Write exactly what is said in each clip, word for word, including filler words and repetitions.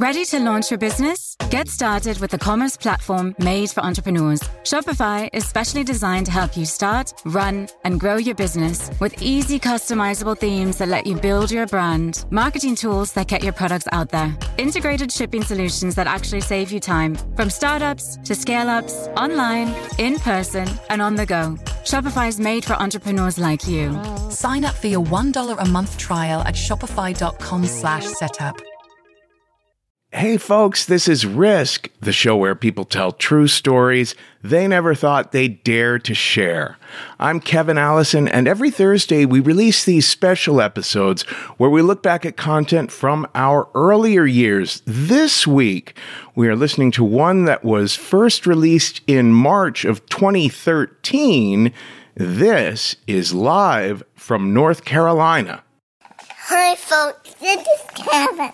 Ready to launch your business? Get started with the commerce platform made for entrepreneurs. Shopify is specially designed to help you start, run, and grow your business with easy customizable themes that let you build your brand, marketing tools that get your products out there, integrated shipping solutions that actually save you time, from startups to scale-ups, online, in person, and on the go. Shopify is made for entrepreneurs like you. Sign up for your one dollar a month trial at shopify.com slash setup. Hey folks, this is Risk, the show where people tell true stories they never thought they'd dare to share. I'm Kevin Allison, and every Thursday we release these special episodes where we look back at content from our earlier years. This week, we are listening to one that was first released in March of twenty thirteen. This is live from North Carolina. Hi folks, this is Kevin.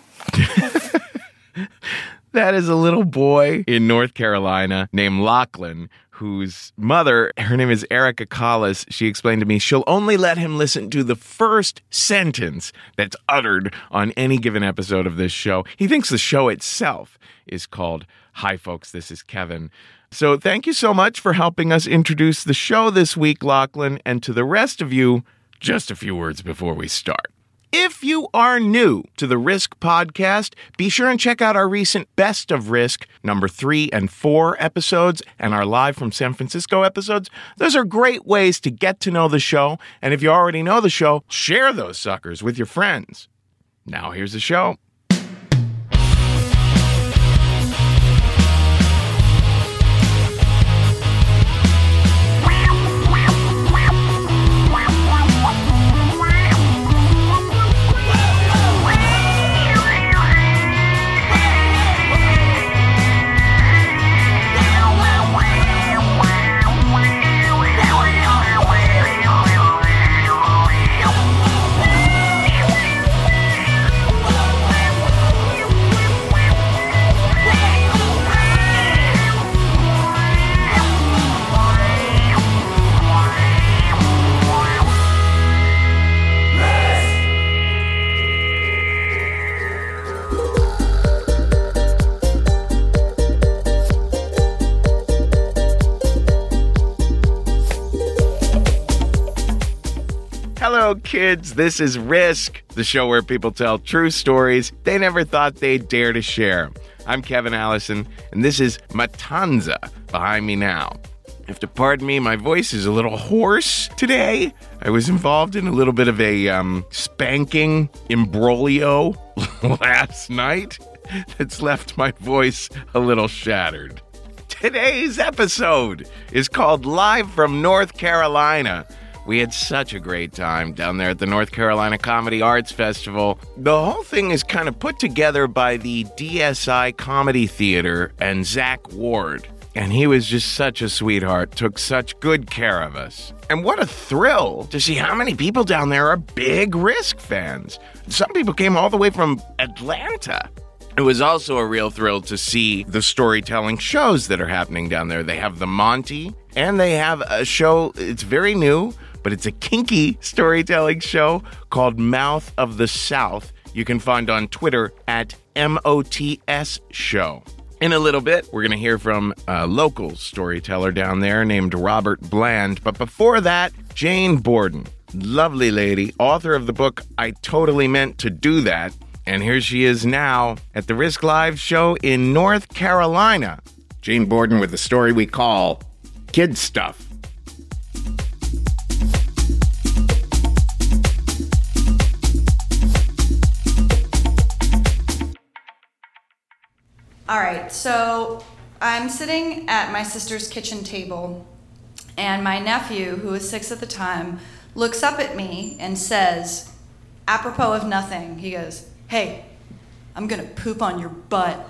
That is a little boy in North Carolina named Lachlan, whose mother, her name is Erica Collis. She explained to me she'll only let him listen to the first sentence that's uttered on any given episode of this show. He thinks the show itself is called Hi Folks, This is Kevin. So thank you so much for helping us introduce the show this week, Lachlan, and to the rest of you, just a few words before we start. If you are new to the Risk podcast, be sure and check out our recent Best of Risk number three and four episodes and our Live from San Francisco episodes. Those are great ways to get to know the show. And if you already know the show, share those suckers with your friends. Now here's the show. Hello, kids. This is Risk, the show where people tell true stories they never thought they'd dare to share. I'm Kevin Allison, and this is Matanza behind me now. You have to pardon me, my voice is a little hoarse today. I was involved in a little bit of a um, spanking imbroglio last night that's left my voice a little shattered. Today's episode is called Live from North Carolina. We had such a great time down there at the North Carolina Comedy Arts Festival. The whole thing is kind of put together by the D S I Comedy Theater and Zach Ward. And he was just such a sweetheart, took such good care of us. And what a thrill to see how many people down there are big Risk fans. Some people came all the way from Atlanta. It was also a real thrill to see the storytelling shows that are happening down there. They have the Monty, and they have a show, it's very new, but it's a kinky storytelling show called Mouth of the South. You can find on Twitter at M O T S Show. In a little bit, we're going to hear from a local storyteller down there named Robert Bland. But before that, Jane Borden, lovely lady, author of the book I Totally Meant to Do That. And here she is now at the Risk Live show in North Carolina. Jane Borden with the story we call Kid Stuff. All right, so I'm sitting at my sister's kitchen table, and my nephew, who was six at the time, looks up at me and says, apropos of nothing, he goes, "Hey, I'm gonna poop on your butt."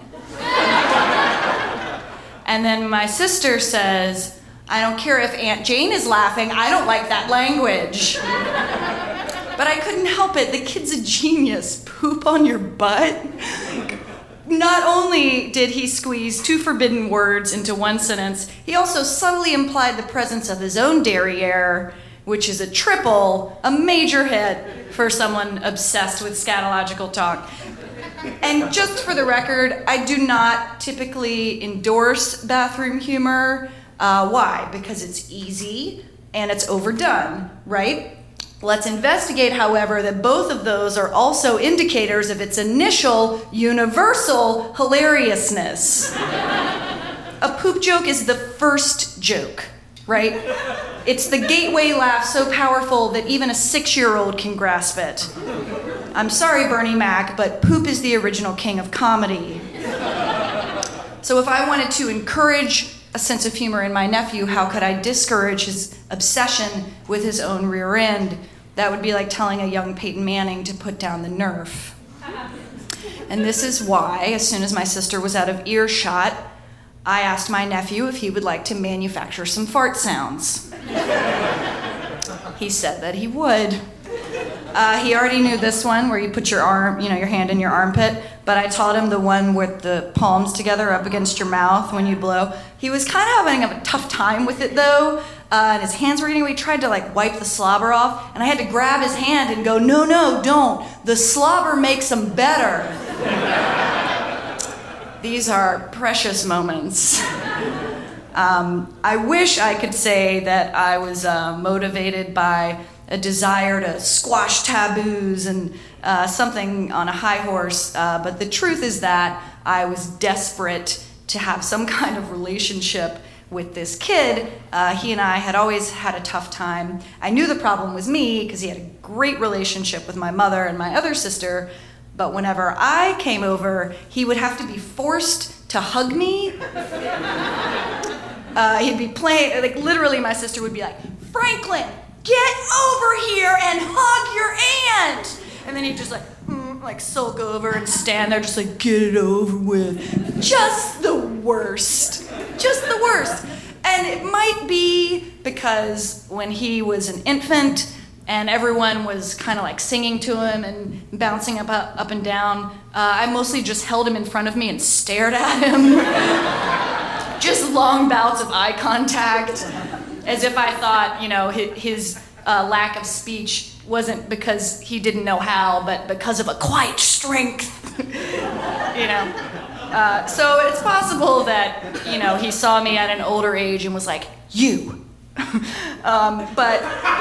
And then my sister says, "I don't care if Aunt Jane is laughing, I don't like that language." But I couldn't help it, the kid's a genius. Poop on your butt? Not only did he squeeze two forbidden words into one sentence, he also subtly implied the presence of his own derriere, which is a triple, a major hit for someone obsessed with scatological talk. And just for the record, I do not typically endorse bathroom humor. Uh, why? Because it's easy and it's overdone, right? Let's investigate, however, that both of those are also indicators of its initial universal hilariousness. A poop joke is the first joke, right? It's the gateway laugh so powerful that even a six-year-old can grasp it. I'm sorry, Bernie Mac, but poop is the original king of comedy. So if I wanted to encourage a sense of humor in my nephew, how could I discourage his obsession with his own rear end? That would be like telling a young Peyton Manning to put down the Nerf. And this is why, as soon as my sister was out of earshot, I asked my nephew if he would like to manufacture some fart sounds. He said that he would. Uh, he already knew this one where you put your arm, you know, your hand in your armpit, but I taught him the one with the palms together up against your mouth when you blow. He was kind of having a tough time with it though, uh, and his hands were getting away. He tried to like wipe the slobber off, and I had to grab his hand and go, no, no, don't. The slobber makes them better. These are precious moments. Um, I wish I could say that I was uh, motivated by a desire to squash taboos and uh, something on a high horse, uh, but the truth is that I was desperate to have some kind of relationship with this kid. Uh, he and I had always had a tough time. I knew the problem was me because he had a great relationship with my mother and my other sister, but whenever I came over, he would have to be forced to hug me. Uh, he'd be playing, like literally my sister would be like, Franklin, get over here and hug your aunt. And then he'd just like, mm, like sulk over and stand there just like, get it over with. Just the worst. Just the worst. And it might be because when he was an infant and everyone was kind of like singing to him and bouncing up, up, up and down, uh, I mostly just held him in front of me and stared at him. Just long bouts of eye contact, as if I thought, you know, his, his uh, lack of speech wasn't because he didn't know how, but because of a quiet strength, you know. Uh, so it's possible that, you know, he saw me at an older age and was like, you. um, but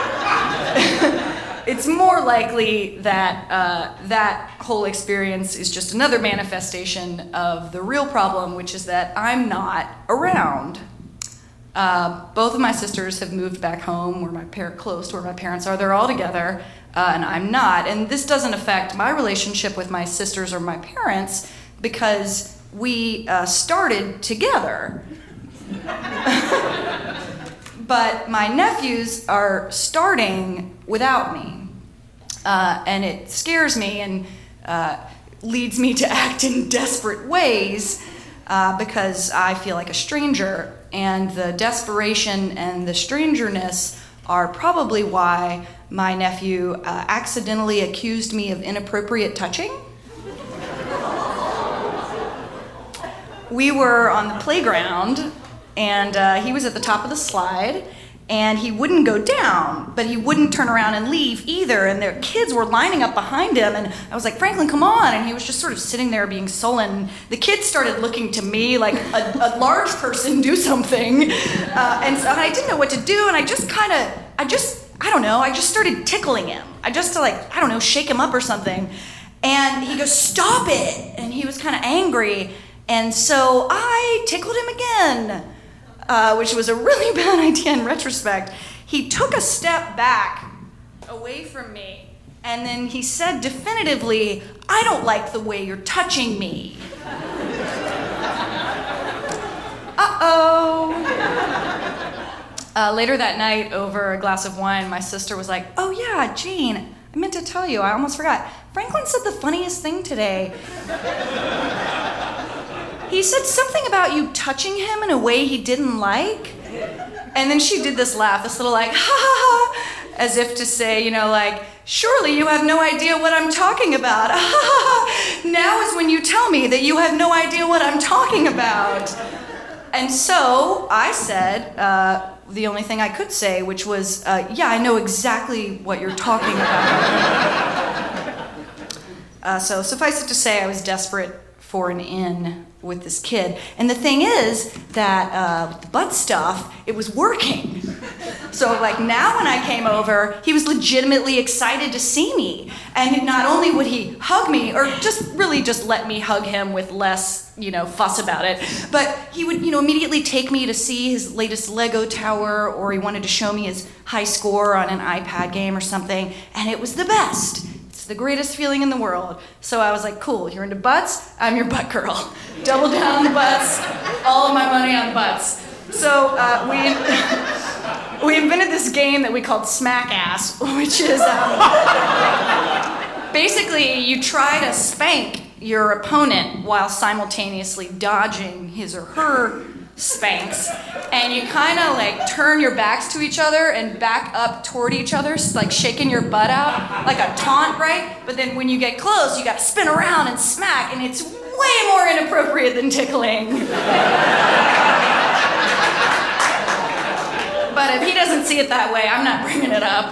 it's more likely that uh, that whole experience is just another manifestation of the real problem, which is that I'm not around. Uh, both of my sisters have moved back home, where my par- close to where my parents are. They're all together, uh, and I'm not. And this doesn't affect my relationship with my sisters or my parents because we uh, started together. But my nephews are starting without me, uh, and it scares me and uh, leads me to act in desperate ways uh, because I feel like a stranger, and the desperation and the strangerness are probably why my nephew uh, accidentally accused me of inappropriate touching. We were on the playground, and uh, he was at the top of the slide, and he wouldn't go down, but he wouldn't turn around and leave either, and their kids were lining up behind him, and I was like, Franklin, come on, and he was just sort of sitting there being sullen. The kids started looking to me like a, a large person, do something, uh, and so I didn't know what to do, and I just kind of, I just, I don't know, I just started tickling him. I just to like, I don't know, shake him up or something, and he goes, stop it, and he was kind of angry, and so I tickled him again. Uh, which was a really bad idea in retrospect. He took a step back away from me, and then he said definitively, I don't like the way you're touching me. Uh-oh. Uh, later that night, over a glass of wine, my sister was like, oh yeah, Jane, I meant to tell you, I almost forgot. Franklin said the funniest thing today. He said something about you touching him in a way he didn't like. And then she did this laugh, this little like, ha ha ha, as if to say, you know, like, surely you have no idea what I'm talking about. Ha ha ha. Now is when you tell me that you have no idea what I'm talking about. And so I said uh, the only thing I could say, which was, uh, yeah, I know exactly what you're talking about. Uh, so suffice it to say, I was desperate for an in with this kid. And the thing is that uh, with the butt stuff, it was working. So like now when I came over, he was legitimately excited to see me. And not only would he hug me, or just really just let me hug him with less, you know, fuss about it, but he would, you know, immediately take me to see his latest Lego tower, or he wanted to show me his high score on an iPad game or something, and it was the best. It's the greatest feeling in the world. So I was like, cool, you're into butts? I'm your butt girl. Double down on the butts, all of my money on butts. So uh, we, we invented this game that we called Smack Ass, which is um, basically you try to spank your opponent while simultaneously dodging his or her spanks, and you kind of like turn your backs to each other and back up toward each other, like shaking your butt out like a taunt, right? But then when you get close, you got to spin around and smack, and it's way more inappropriate than tickling. But if he doesn't see it that way, I'm not bringing it up.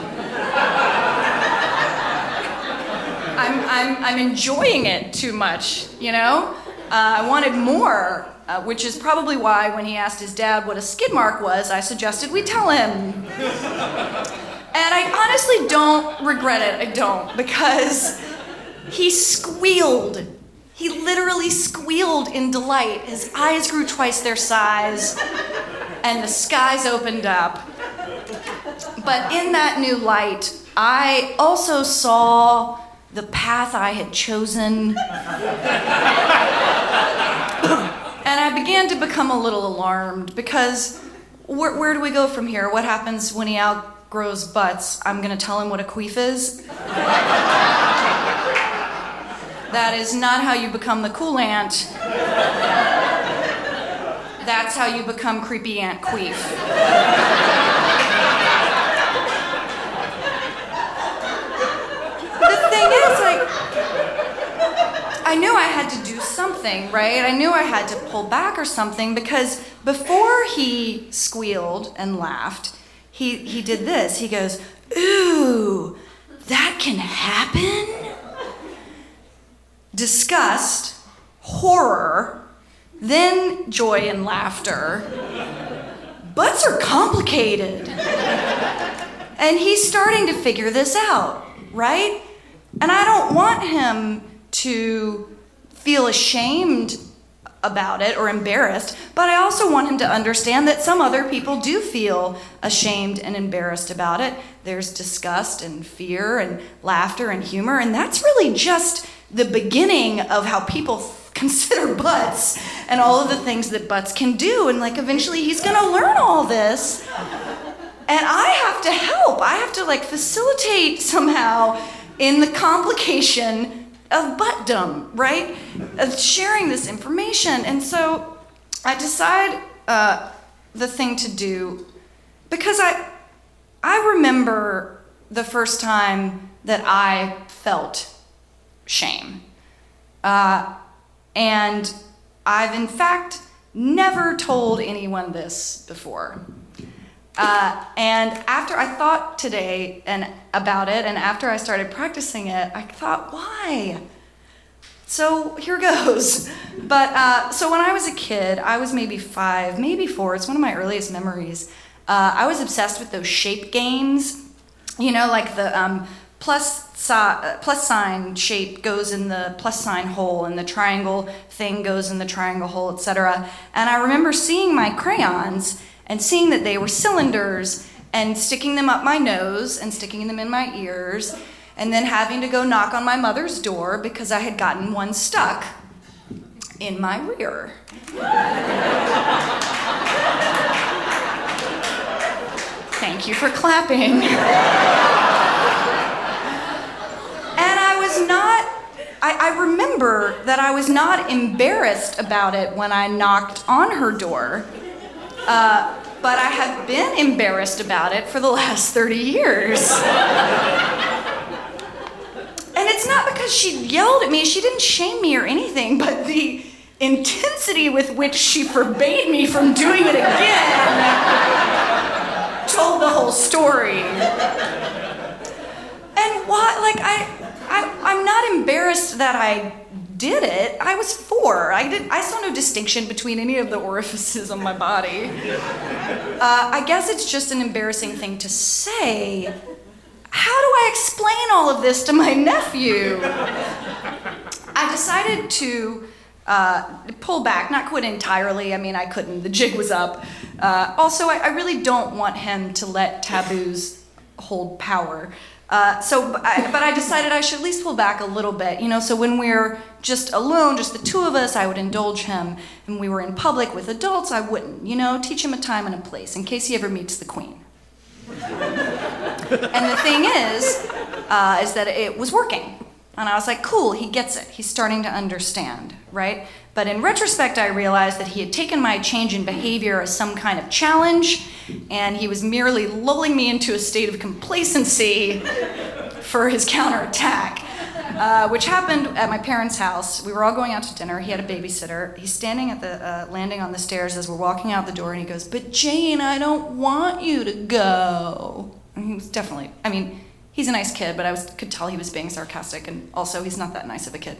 I'm I'm I'm enjoying it too much, you know? Uh, I wanted more. Uh, which is probably why when he asked his dad what a skid mark was, I suggested we tell him. And I honestly don't regret it, I don't, because he squealed. He literally squealed in delight. His eyes grew twice their size, and the skies opened up. But in that new light, I also saw the path I had chosen. And I began to become a little alarmed, because where, where do we go from here? What happens when he outgrows butts? I'm going to tell him what a queef is? That is not how you become the cool aunt. That's how you become creepy Aunt Queef. The thing is, like, I knew I had to do something, right? I knew I had to pull back or something, because before he squealed and laughed, he, he did this. He goes, ooh, that can happen? Disgust, horror, then joy and laughter. Butts are complicated. And he's starting to figure this out, right? And I don't want him to feel ashamed about it or embarrassed, but I also want him to understand that some other people do feel ashamed and embarrassed about it. There's disgust and fear and laughter and humor, and that's really just the beginning of how people consider butts and all of the things that butts can do. And like eventually he's gonna learn all this, and I have to help. I have to like facilitate somehow in the complication of buttdom, right? Of sharing this information. And so I decide uh, the thing to do, because I I remember the first time that I felt shame. Uh, and I've in fact never told anyone this before. Uh, and after I thought today and about it, and after I started practicing it, I thought, why? So here goes. But uh, so when I was a kid, I was maybe five, maybe four. It's one of my earliest memories. Uh, I was obsessed with those shape games. You know, like the um, plus si- plus sign shape goes in the plus sign hole, and the triangle thing goes in the triangle hole, et cetera. And I remember seeing my crayons and seeing that they were cylinders, and sticking them up my nose and sticking them in my ears, and then having to go knock on my mother's door because I had gotten one stuck in my rear. Thank you for clapping. And I was not, I, I remember that I was not embarrassed about it when I knocked on her door. Uh, but I have been embarrassed about it for the last thirty years. And it's not because she yelled at me, she didn't shame me or anything, but the intensity with which she forbade me from doing it again told the whole story. And why, like, I, I, I'm not embarrassed that I did it. I was four. I did. I saw no distinction between any of the orifices on my body. Uh, I guess it's just an embarrassing thing to say. How do I explain all of this to my nephew? I decided to uh, pull back, not quit entirely. I mean, I couldn't. The jig was up. Uh, also, I, I really don't want him to let taboos hold power. Uh, so, I, but I decided I should at least pull back a little bit, you know, so when we're just alone, just the two of us, I would indulge him. And we were in public with adults, I wouldn't, you know, teach him a time and a place in case he ever meets the Queen. And the thing is, uh, is that it was working. And I was like, cool, he gets it. He's starting to understand, right? But in retrospect, I realized that he had taken my change in behavior as some kind of challenge, and he was merely lulling me into a state of complacency for his counterattack, uh, which happened at my parents' house. We were all going out to dinner. He had a babysitter. He's standing at the uh, landing on the stairs as we're walking out the door, and he goes, "But Jane, I don't want you to go." And he was definitely, I mean, he's a nice kid, but I was, could tell he was being sarcastic, and also he's not that nice of a kid.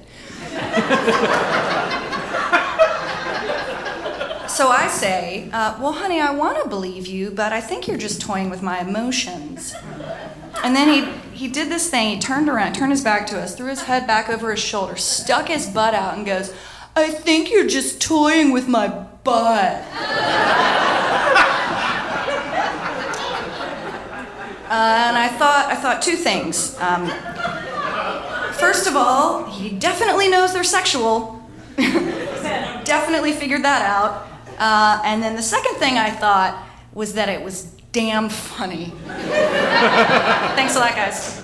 So I say, uh, well, honey, I want to believe you, but I think you're just toying with my emotions. And then he he did this thing. He turned around, turned his back to us, threw his head back over his shoulder, stuck his butt out, and goes, "I think you're just toying with my butt." Uh, and I thought, I thought two things. Um, first of all, he definitely knows they're sexual. Definitely figured that out. Uh, and then the second thing I thought was that it was damn funny. Thanks a lot, guys.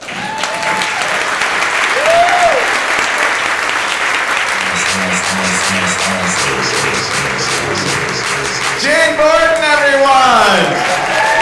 Jane Borden, everyone!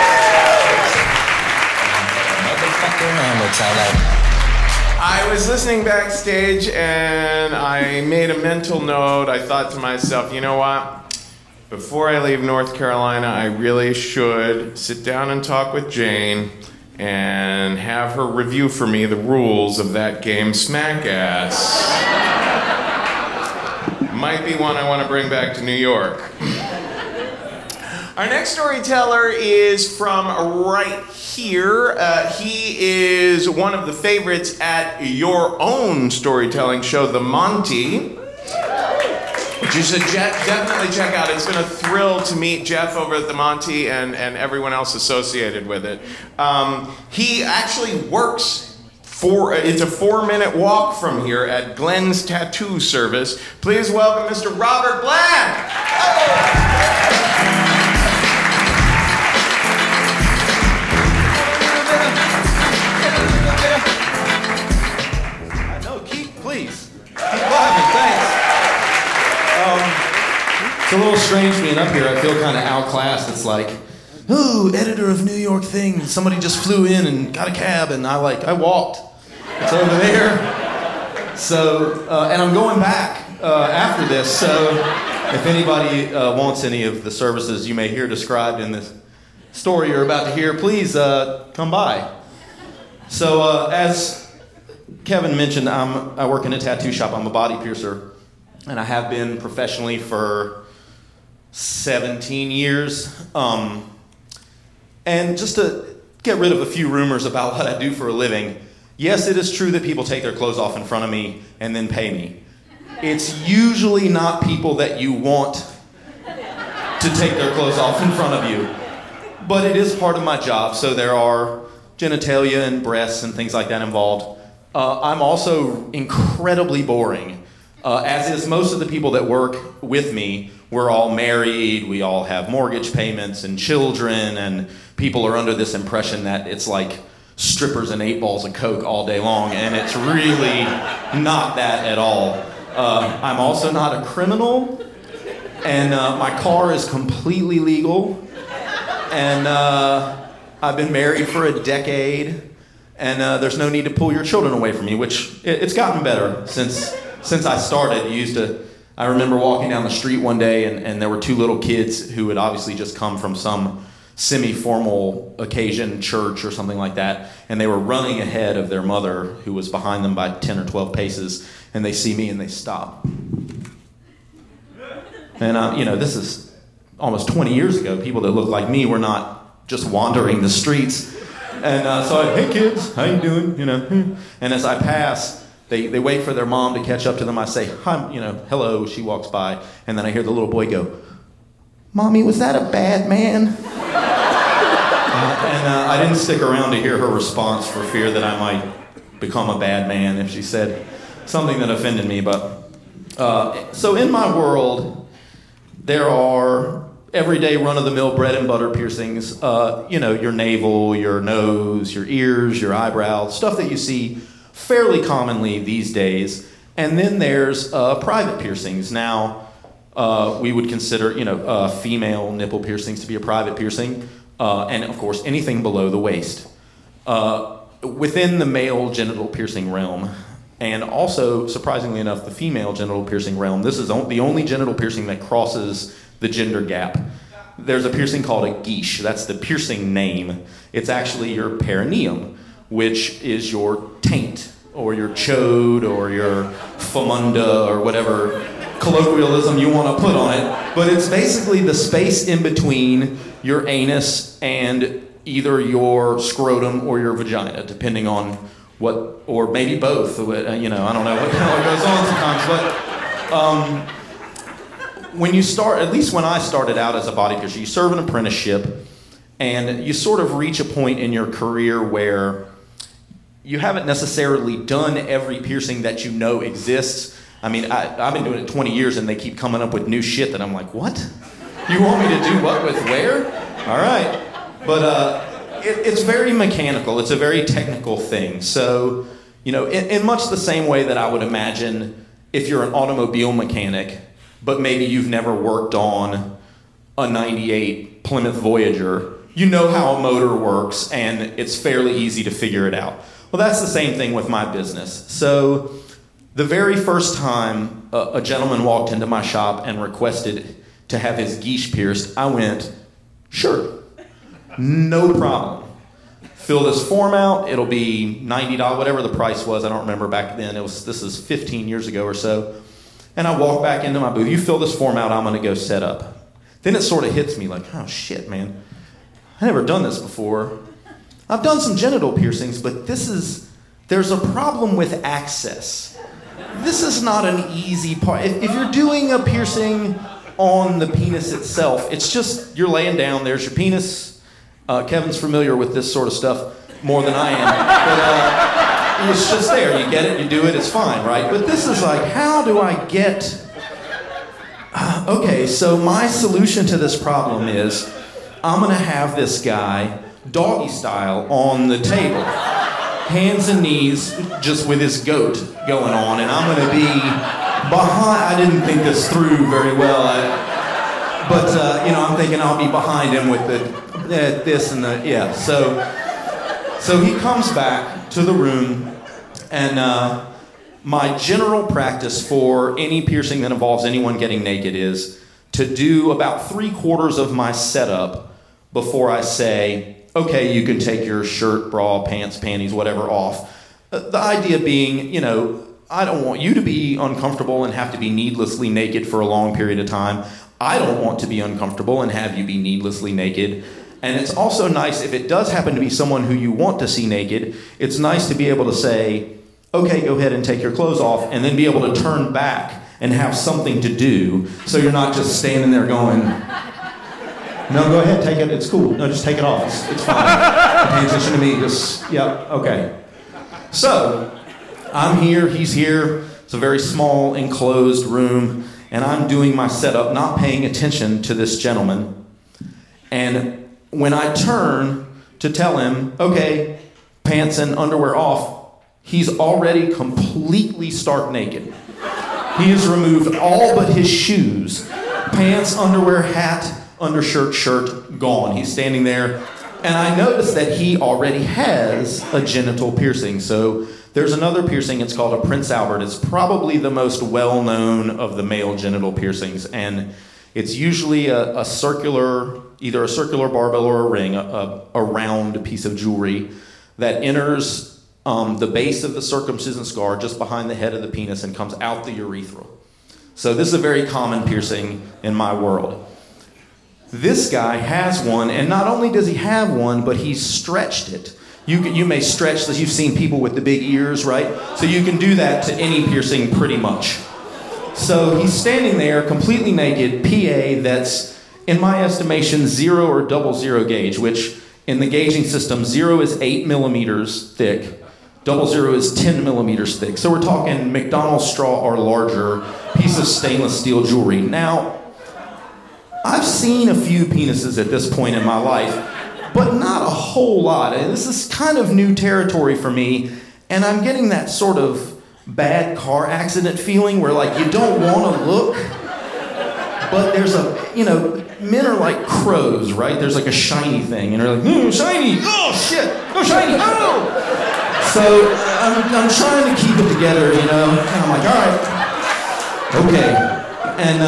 I was listening backstage and I made a mental note. I thought to myself, you know what? Before I leave North Carolina, I really should sit down and talk with Jane and have her review for me the rules of that game, Smackass. Might be one I want to bring back to New York. Our next storyteller is from right here. Uh, he is one of the favorites at your own storytelling show, The Monty, which you should je- definitely check out. It's been a thrill to meet Jeff over at The Monty and, and everyone else associated with it. Um, he actually works for, it's a four-minute walk from here at Glenn's Tattoo Service. Please welcome Mister Robert Black. Oh. It's a little strange being up here. I feel kind of outclassed. It's like, ooh, editor of New York Things. Somebody just flew in and got a cab, and I like I walked. It's over there. So, uh, and I'm going back uh, after this. So, if anybody uh, wants any of the services you may hear described in this story you're about to hear, please uh, come by. So, uh, as Kevin mentioned, I'm I work in a tattoo shop. I'm a body piercer, and I have been professionally for seventeen years. Um, and just to get rid of a few rumors about what I do for a living, yes, it is true that people take their clothes off in front of me and then pay me. It's usually not people that you want to take their clothes off in front of you. But it is part of my job, so there are genitalia and breasts and things like that involved. Uh, I'm also incredibly boring. Uh, as is most of the people that work with me. We're all married, we all have mortgage payments and children, and people are under this impression that it's like strippers and eight balls of coke all day long, and it's really not that at all. Uh, I'm also not a criminal, and uh, my car is completely legal, and uh, I've been married for a decade, and uh, there's no need to pull your children away from me, which it, it's gotten better since since I started. You used to, I remember walking down the street one day, and, and there were two little kids who had obviously just come from some semi-formal occasion, church or something like that, and they were running ahead of their mother, who was behind them by ten or twelve paces, and they see me and they stop. And, uh, you know, this is almost twenty years ago. People that look like me were not just wandering the streets. And uh, so I, hey kids, how you doing? You know, and as I pass, they, they wait for their mom to catch up to them. I say, hi, you know, hello. She walks by, and then I hear the little boy go, Mommy, was that a bad man? uh, and uh, I didn't stick around to hear her response for fear that I might become a bad man if she said something that offended me. But uh, so in my world, there are everyday run-of-the-mill bread and butter piercings, uh, you know, your navel, your nose, your ears, your eyebrows, stuff that you see fairly commonly these days. And then there's uh, private piercings. Now, uh, we would consider, you know, uh, female nipple piercings to be a private piercing, uh, and of course, anything below the waist. Uh, within the male genital piercing realm, and also, surprisingly enough, the female genital piercing realm, this is the only genital piercing that crosses the gender gap. There's a piercing called a guiche. That's the piercing name. It's actually your perineum, which is your taint, or your chode, or your famunda, or whatever colloquialism you want to put on it. But it's basically the space in between your anus and either your scrotum or your vagina, depending on what, or maybe both. You know, I don't know what how it goes on sometimes, but um, when you start, at least when I started out as a body piercer, you serve an apprenticeship, and you sort of reach a point in your career where you haven't necessarily done every piercing that you know exists. I mean, I, I've been doing it twenty years, and they keep coming up with new shit that I'm like, what? You want me to do what with where? All right. But uh, it, it's very mechanical. It's a very technical thing. So, you know, in, in much the same way that I would imagine if you're an automobile mechanic, but maybe you've never worked on a ninety-eight Plymouth Voyager, you know how a motor works, and it's fairly easy to figure it out. Well, that's the same thing with my business. So the very first time a, a gentleman walked into my shop and requested to have his guiche pierced, I went, sure, no problem. Fill this form out, it'll be ninety dollars, whatever the price was, I don't remember back then. It was this is fifteen years ago or so. And I walk back into my booth, you fill this form out, I'm gonna go set up. Then it sort of hits me like, oh shit, man. I've never done this before. I've done some genital piercings, but this is, there's a problem with access. This is not an easy part. If, if you're doing a piercing on the penis itself, it's just, you're laying down, there's your penis. Uh, Kevin's familiar with this sort of stuff more than I am. But uh, it's just there, you get it, you do it, it's fine, right? But this is like, how do I get... Uh, okay, so my solution to this problem is, I'm gonna have this guy doggy style on the table, hands and knees, just with his goat going on, and I'm gonna be behind. I didn't think this through very well, I, but uh, you know, I'm thinking I'll be behind him with the uh, this and the yeah. So, so he comes back to the room, and uh, my general practice for any piercing that involves anyone getting naked is to do about three quarters of my setup before I say, okay, you can take your shirt, bra, pants, panties, whatever off. Uh, the idea being, you know, I don't want you to be uncomfortable and have to be needlessly naked for a long period of time. I don't want to be uncomfortable and have you be needlessly naked. And it's also nice, if it does happen to be someone who you want to see naked, it's nice to be able to say, okay, go ahead and take your clothes off, and then be able to turn back and have something to do, so you're not just standing there going, no, go ahead, take it, it's cool. No, just take it off, it's, it's fine. Pay attention to me, just, yeah, okay. So, I'm here, he's here, it's a very small, enclosed room, and I'm doing my setup, not paying attention to this gentleman. And when I turn to tell him, okay, pants and underwear off, he's already completely stark naked. He has removed all but his shoes, pants, underwear, hat, undershirt, shirt, gone. He's standing there, and I noticed that he already has a genital piercing. So there's another piercing, it's called a Prince Albert. It's probably the most well-known of the male genital piercings, and It's usually a, a circular, either a circular barbell or a ring, a, a, a round piece of jewelry that enters um, the base of the circumcision scar just behind the head of the penis and comes out the urethra. So this is a very common piercing in my world. This guy has one, and not only does he have one, but he's stretched it. You you may stretch this. You've seen people with the big ears, right? So you can do that to any piercing pretty much. So he's standing there completely naked, P A that's, in my estimation, zero or double zero gauge, which in the gauging system, zero is eight millimeters thick, double zero is ten millimeters thick. So we're talking McDonald's straw or larger piece of stainless steel jewelry. Now, I've seen a few penises at this point in my life, but not a whole lot. And this is kind of new territory for me, and I'm getting that sort of bad car accident feeling where, like, you don't want to look, but there's a, you know, men are like crows, right? There's like a shiny thing, and they're like, mm, shiny, oh shit, oh shiny, oh! So I'm, I'm trying to keep it together, you know, and I'm like, all right, okay. And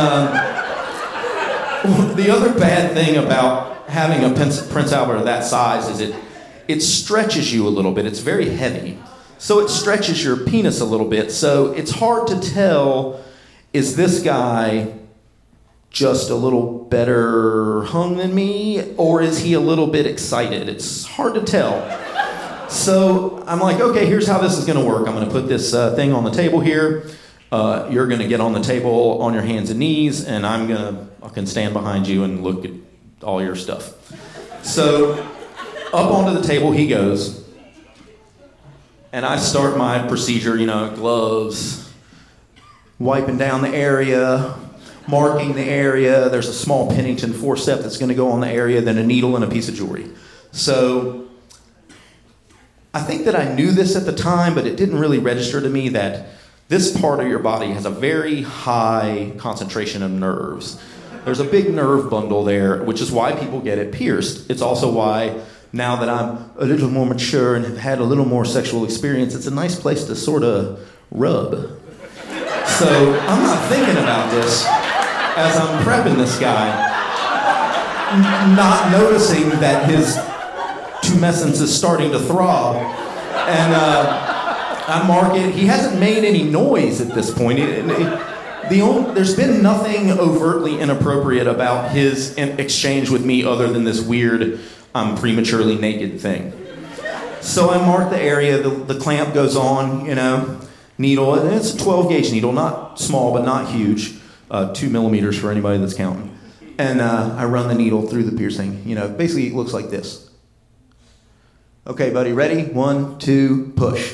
um, the other bad thing about having a Prince Albert of that size is it it stretches you a little bit. It's very heavy. So it stretches your penis a little bit. So it's hard to tell, is this guy just a little better hung than me, or is he a little bit excited? It's hard to tell. So I'm like, okay, here's how this is going to work. I'm going to put this uh, thing on the table here. Uh, you're going to get on the table on your hands and knees, and I'm going to I can stand behind you and look at all your stuff. So up onto the table he goes, and I start my procedure, you know, gloves, wiping down the area, marking the area. There's a small Pennington forceps that's going to go on the area, then a needle and a piece of jewelry. So I think that I knew this at the time, but it didn't really register to me that this part of your body has a very high concentration of nerves. There's a big nerve bundle there, which is why people get it pierced. It's also why, now that I'm a little more mature and have had a little more sexual experience, it's a nice place to sort of rub. So I'm not thinking about this as I'm prepping this guy, n- not noticing that his tumescence is starting to throb. And uh, I mark it. He hasn't made any noise at this point. It, it, The only, there's been nothing overtly inappropriate about his in- exchange with me other than this weird, I'm prematurely naked thing. So I mark the area, the, the clamp goes on, you know, needle, and it's a twelve gauge needle, not small but not huge, uh, two millimeters for anybody that's counting. And uh, I run the needle through the piercing. You know, basically it looks like this. Okay, buddy, ready? One, two, push.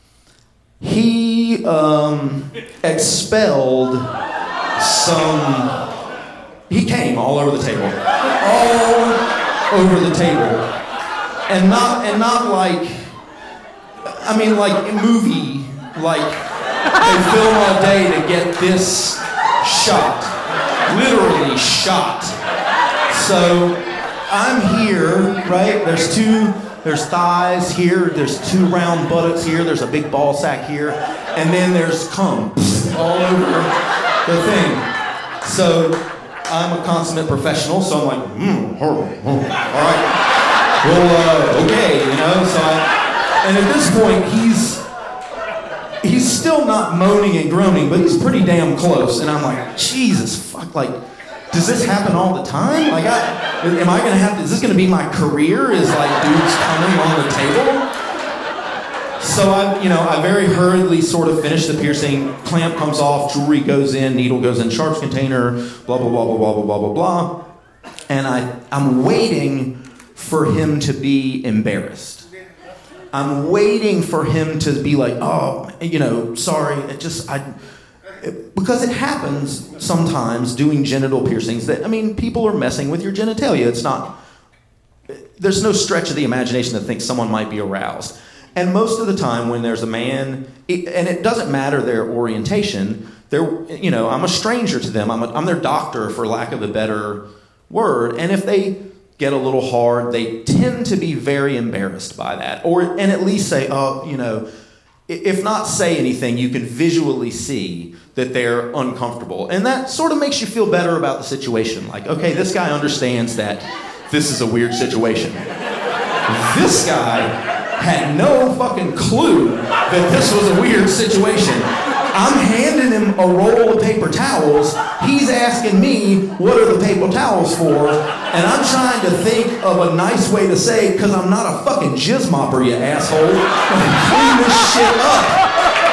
He um, expelled some, he came all over the table. All over the table. And not, and not like, I mean like a movie, like they film all day to get this shot. Literally shot. So I'm here, right? There's two, there's thighs here, there's two round buttocks here, there's a big ball sack here, and then there's cum all over the thing. So I'm a consummate professional, so I'm like, hmm, horrible, all right, well, uh, okay, you know, so I, and at this point, he's, he's still not moaning and groaning, but he's pretty damn close, and I'm like, Jesus, fuck, like, does this happen all the time? Like, I, am I gonna have to, is this gonna be my career? Is like dudes coming on the table? So I, you know, I very hurriedly sort of finish the piercing, clamp comes off, jewelry goes in, needle goes in sharps container, blah, blah, blah, blah, blah, blah, blah, blah, blah. And I, I'm waiting for him to be embarrassed. I'm waiting for him to be like, oh, you know, sorry, it just, I, because it happens sometimes doing genital piercings that, I mean, people are messing with your genitalia. It's not, there's no stretch of the imagination to think someone might be aroused. And most of the time when there's a man, it, and it doesn't matter their orientation, they're, you know, I'm a stranger to them. I'm, a, I'm their doctor, for lack of a better word. And if they get a little hard, they tend to be very embarrassed by that. Or, and at least say, oh, you know, if not say anything, you can visually see that they're uncomfortable. And that sort of makes you feel better about the situation. Like, okay, this guy understands that this is a weird situation. This guy had no fucking clue that this was a weird situation. I'm handing him a roll of paper towels. He's asking me, what are the paper towels for? And I'm trying to think of a nice way to say, because I'm not a fucking jizz mopper, you asshole. Clean this shit up.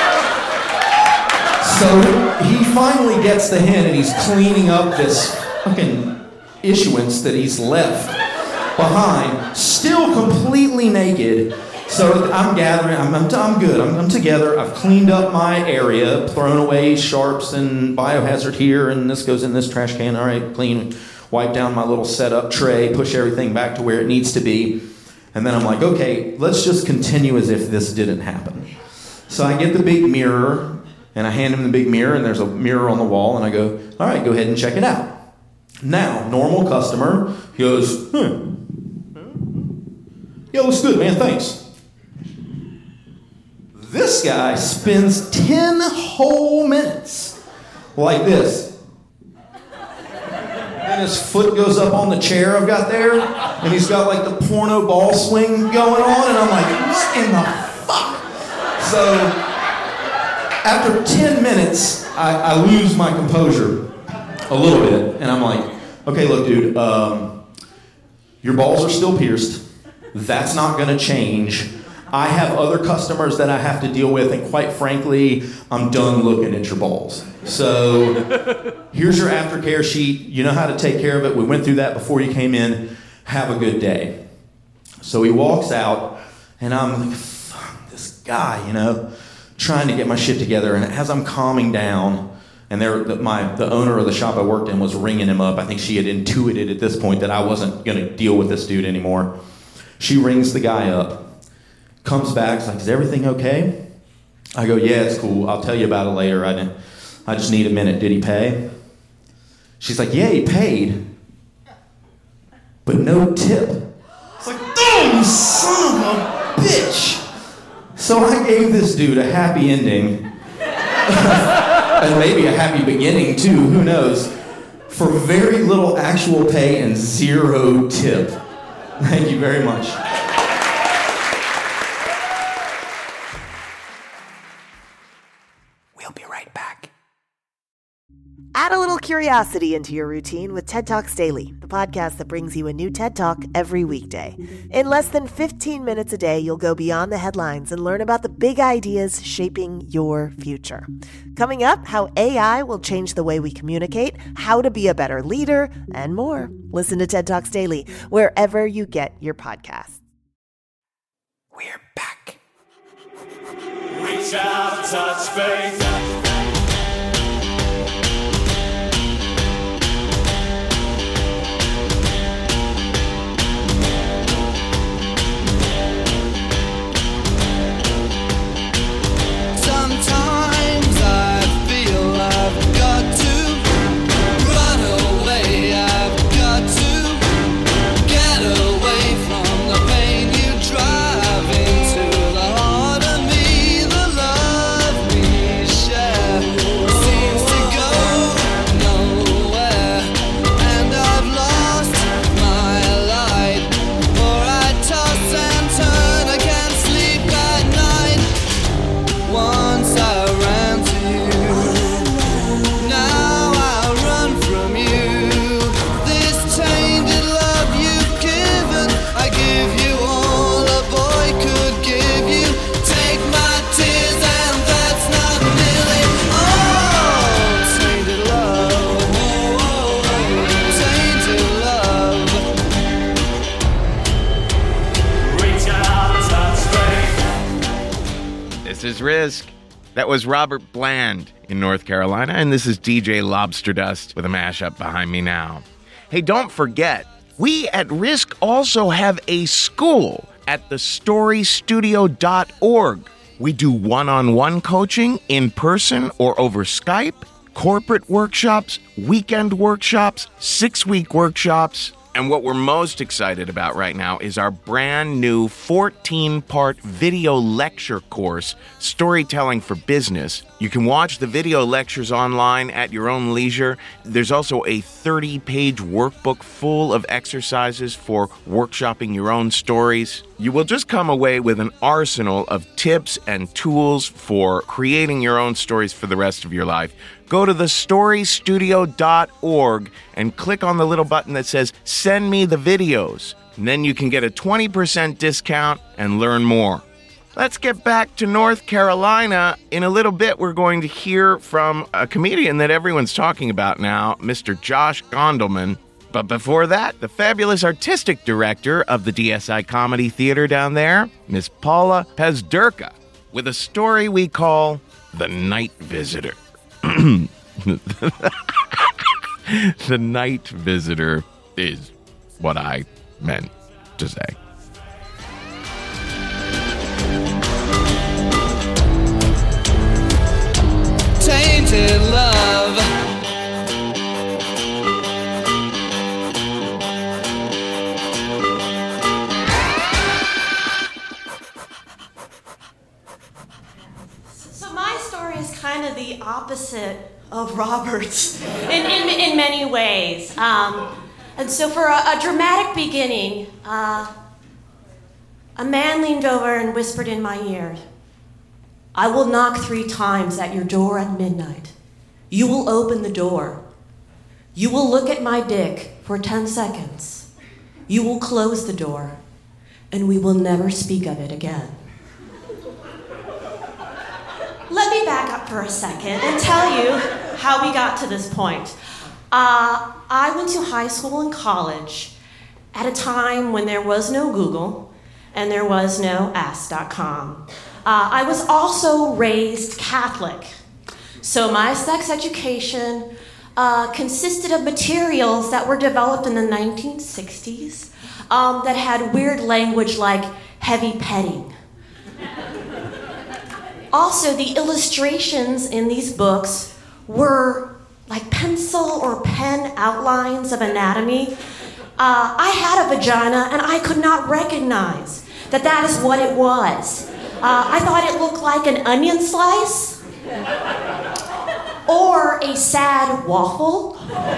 So he finally gets the hint and he's cleaning up this fucking issuance that he's left behind, still completely naked. So I'm gathering, I'm, I'm, I'm good, I'm, I'm together, I've cleaned up my area, thrown away sharps and biohazard here, and this goes in this trash can, all right, clean, wipe down my little setup tray, push everything back to where it needs to be, and then I'm like, okay, let's just continue as if this didn't happen. So I get the big mirror, and I hand him the big mirror, and there's a mirror on the wall, and I go, all right, go ahead and check it out. Now, normal customer, he goes, hmm. Yeah, looks good, man, thanks. This guy spends ten whole minutes like this. And his foot goes up on the chair I've got there, and he's got like the porno ball swing going on, and I'm like, what in the fuck? So, after ten minutes, I, I lose my composure a little bit, and I'm like, okay, look, dude, um, your balls are still pierced. That's not gonna change. I have other customers that I have to deal with, and quite frankly, I'm done looking at your balls. So here's your aftercare sheet. You know how to take care of it. We went through that before you came in. Have a good day. So he walks out, and I'm like, fuck, this guy, you know, trying to get my shit together. And as I'm calming down, and there, the, my the owner of the shop I worked in was ringing him up. I think she had intuited at this point that I wasn't going to deal with this dude anymore. She rings the guy up. Comes back, is like, is everything okay? I go, yeah, it's cool. I'll tell you about it later. I didn't, I just need a minute. Did he pay? She's like, yeah, he paid, but no tip. It's like, oh, you son of a bitch. So I gave this dude a happy ending, and maybe a happy beginning too, who knows, for very little actual pay and zero tip. Thank you very much. Add a little curiosity into your routine with TED Talks Daily, the podcast that brings you a new TED Talk every weekday. In less than fifteen minutes a day, you'll go beyond the headlines and learn about the big ideas shaping your future. Coming up, how A I will change the way we communicate, how to be a better leader, and more. Listen to TED Talks Daily wherever you get your podcasts. We're back. Reach out, touch faith. Risk. That was Robert Bland in North Carolina, and this is D J Lobster Dust with a mashup behind me now. Hey, don't forget, we at Risk also have a school at the story studio dot org. We do one-on-one coaching in person or over Skype, corporate workshops, weekend workshops, six-week workshops, And what we're most excited about right now is our brand new fourteen-part video lecture course, Storytelling for Business. You can watch the video lectures online at your own leisure. There's also a thirty-page workbook full of exercises for workshopping your own stories. You will just come away with an arsenal of tips and tools for creating your own stories for the rest of your life. Go to the story studio dot org and click on the little button that says, Send me the videos. And then you can get a twenty percent discount and learn more. Let's get back to North Carolina. In a little bit, we're going to hear from a comedian that everyone's talking about now, Mister Josh Gondelman. But before that, the fabulous artistic director of the D S I Comedy Theater down there, Miss Paula Pazderka, with a story we call The Night Visitor. The Night Visitor is what I meant to say. Tainted love. So my story is kind of the opposite of Robert's in, in, in many ways. Um, and so for a, a dramatic beginning, uh, a man leaned over and whispered in my ear, I will knock three times at your door at midnight. You will open the door. You will look at my dick for ten seconds. You will close the door, and we will never speak of it again. Let me back up for a second and tell you how we got to this point. Uh, I went to high school and college at a time when there was no Google and there was no ask dot com. Uh, I was also raised Catholic, so my sex education uh, consisted of materials that were developed in the nineteen sixties um, that had weird language like heavy petting. Also, the illustrations in these books were like pencil or pen outlines of anatomy. Uh, I had a vagina and I could not recognize that that is what it was. Uh, I thought it looked like an onion slice or a sad waffle.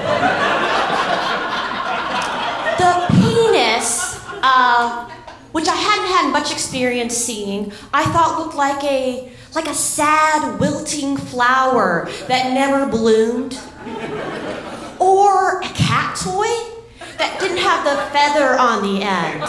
The penis, uh, which I hadn't had much experience seeing, I thought looked like a like a sad, wilting flower that never bloomed. Or a cat toy that didn't have the feather on the end.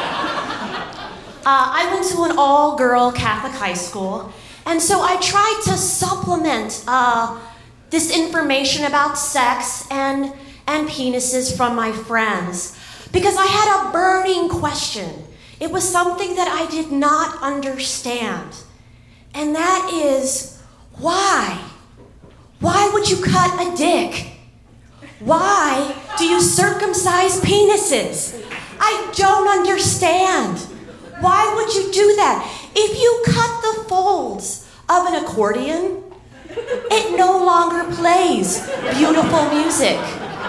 Uh, I went to an all-girl Catholic high school, and so I tried to supplement uh, this information about sex and, and penises from my friends, because I had a burning question. It was something that I did not understand, and that is, why? Why would you cut a dick? Why do you circumcise penises? I don't understand. Why would you do that? If you cut the folds of an accordion, it no longer plays beautiful music.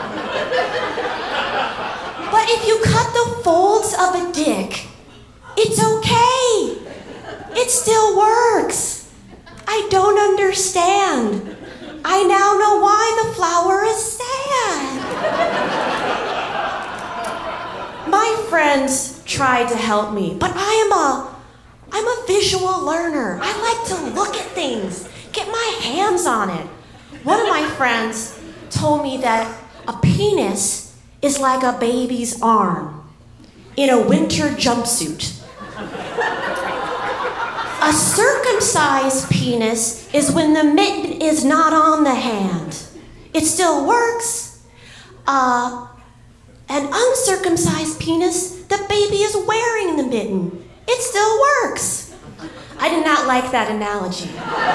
But if you cut the folds of a dick, it's okay. It still works. I don't understand. I now know why the flower is sad. My friends tried to help me, but I am a, I'm a visual learner. I like to look at things, get my hands on it. One of my friends told me that a penis is like a baby's arm in a winter jumpsuit. A circumcised penis is when the mitten is not on the hand. It still works. Uh, an uncircumcised penis, the baby is wearing the mitten. It still works. I did not like that analogy.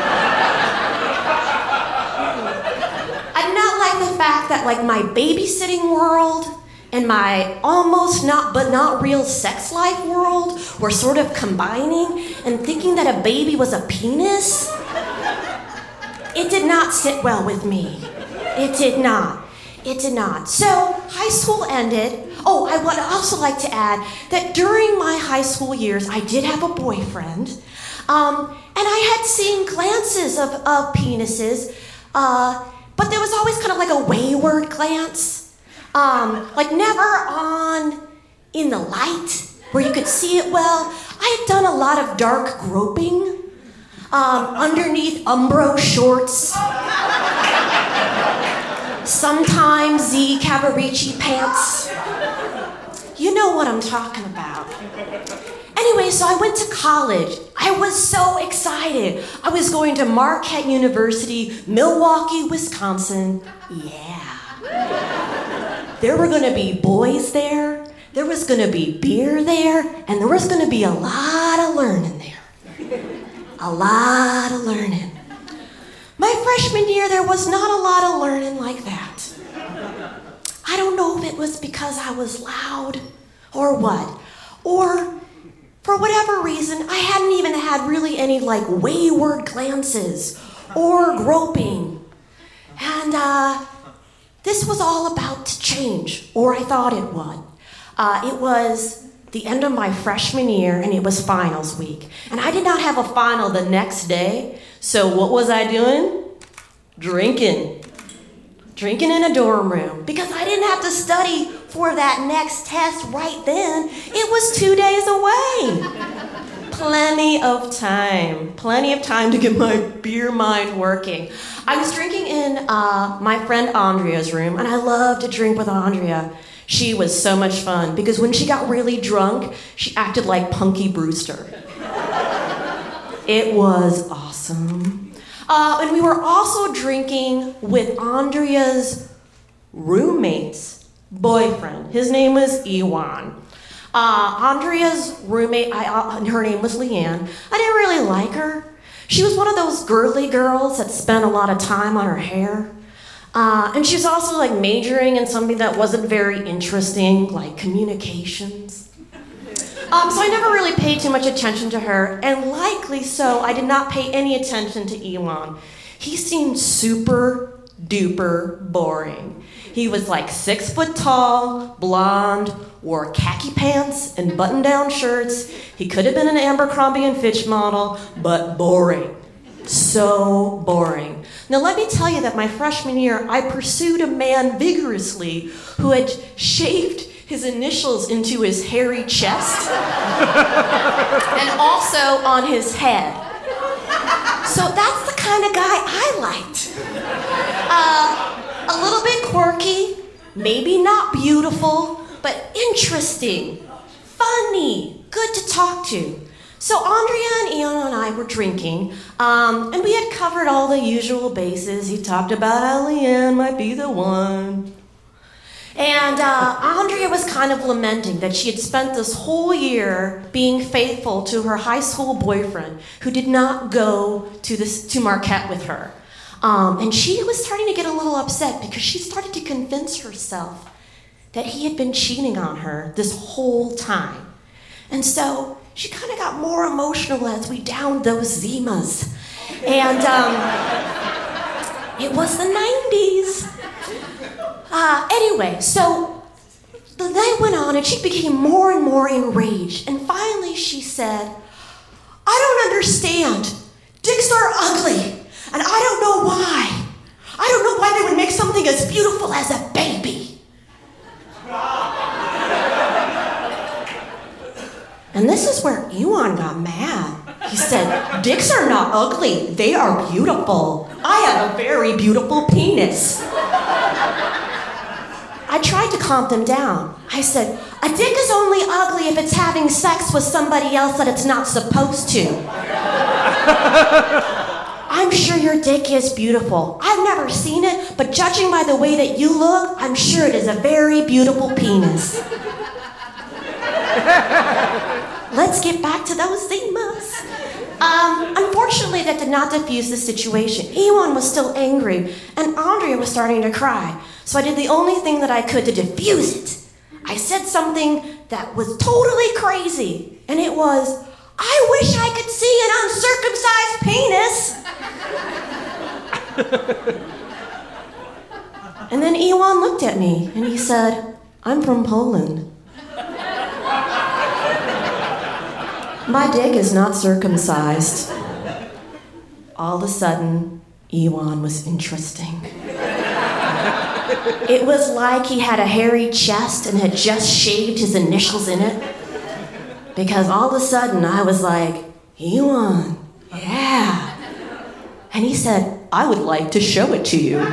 I did not like the fact that, like, my babysitting world and my almost not but not real sex life world were sort of combining, and thinking that a baby was a penis, it did not sit well with me. It did not. It did not. So high school ended. Oh, I would also like to add that during my high school years, I did have a boyfriend. Um, and I had seen glances of, of penises, uh, but there was always kind of like a wayward glance. Um, like never on in the light where you could see it well. I had done a lot of dark groping um, underneath Umbro shorts. Sometimes the Cavaricci pants. You know what I'm talking about. Anyway, so I went to college. I was so excited. I was going to Marquette University, Milwaukee, Wisconsin. Yeah. There were gonna be boys there, there was gonna be beer there, and there was gonna be a lot of learning there. A lot of learning. My freshman year, there was not a lot of learning like that. I don't know if it was because I was loud or what, or for whatever reason, I hadn't even had really any like wayward glances or groping. And uh, this was all about to change, or I thought it would. Uh, it was the end of my freshman year, and it was finals week. And I did not have a final the next day, so what was I doing? Drinking. Drinking in a dorm room, because I didn't have to study for that next test right then. It was two days away. Plenty of time. Plenty of time to get my beer mind working. I was drinking in uh, my friend Andrea's room, and I love to drink with Andrea. She was so much fun, because when she got really drunk, she acted like Punky Brewster. It was awesome. Uh, and we were also drinking with Andrea's roommate's boyfriend. His name was Iwan. Uh, Andrea's roommate, I, uh, her name was Leanne. I didn't really like her. She was one of those girly girls that spent a lot of time on her hair. Uh, and she was also like majoring in something that wasn't very interesting, like communications. Um, so I never really paid too much attention to her, and likely so, I did not pay any attention to Iwan. He seemed super duper boring. He was like six foot tall, blonde, wore khaki pants and button-down shirts. He could have been an Abercrombie and Fitch model, but boring. So boring. Now let me tell you that my freshman year, I pursued a man vigorously who had shaved his initials into his hairy chest and also on his head. So that's the kind of guy I liked. Uh, a little bit quirky, maybe not beautiful, but interesting, funny, good to talk to. So Andrea and Ian and I were drinking, um, and we had covered all the usual bases. He talked about how Leanne might be the one. And uh, Andrea was kind of lamenting that she had spent this whole year being faithful to her high school boyfriend who did not go to, this, to Marquette with her. Um, and she was starting to get a little upset because she started to convince herself that he had been cheating on her this whole time. And so she kind of got more emotional as we downed those Zimas. And um, it was the nineties. Uh, anyway, so the night went on and she became more and more enraged. And finally she said, I don't understand. Dicks are ugly, and I don't know why. I don't know why they would make something as beautiful as a baby. And this is where Iwan got mad. He said, dicks are not ugly, they are beautiful. I have a very beautiful penis. I tried to calm them down. I said, a dick is only ugly if it's having sex with somebody else that it's not supposed to. I'm sure your dick is beautiful. I've never seen it, but judging by the way that you look, I'm sure it is a very beautiful penis. Let's get back to those Zimas. Um, unfortunately, that did not diffuse the situation. Iwan was still angry, and Andrea was starting to cry. So I did the only thing that I could to diffuse it. I said something that was totally crazy, and it was, I wish I could see an uncircumcised penis. And then Ewan looked at me and he said, I'm from Poland. My dick is not circumcised. All of a sudden, Ewan was interesting. It was like he had a hairy chest and had just shaved his initials in it. Because all of a sudden I was like, Ewan, yeah. And he said, I would like to show it to you.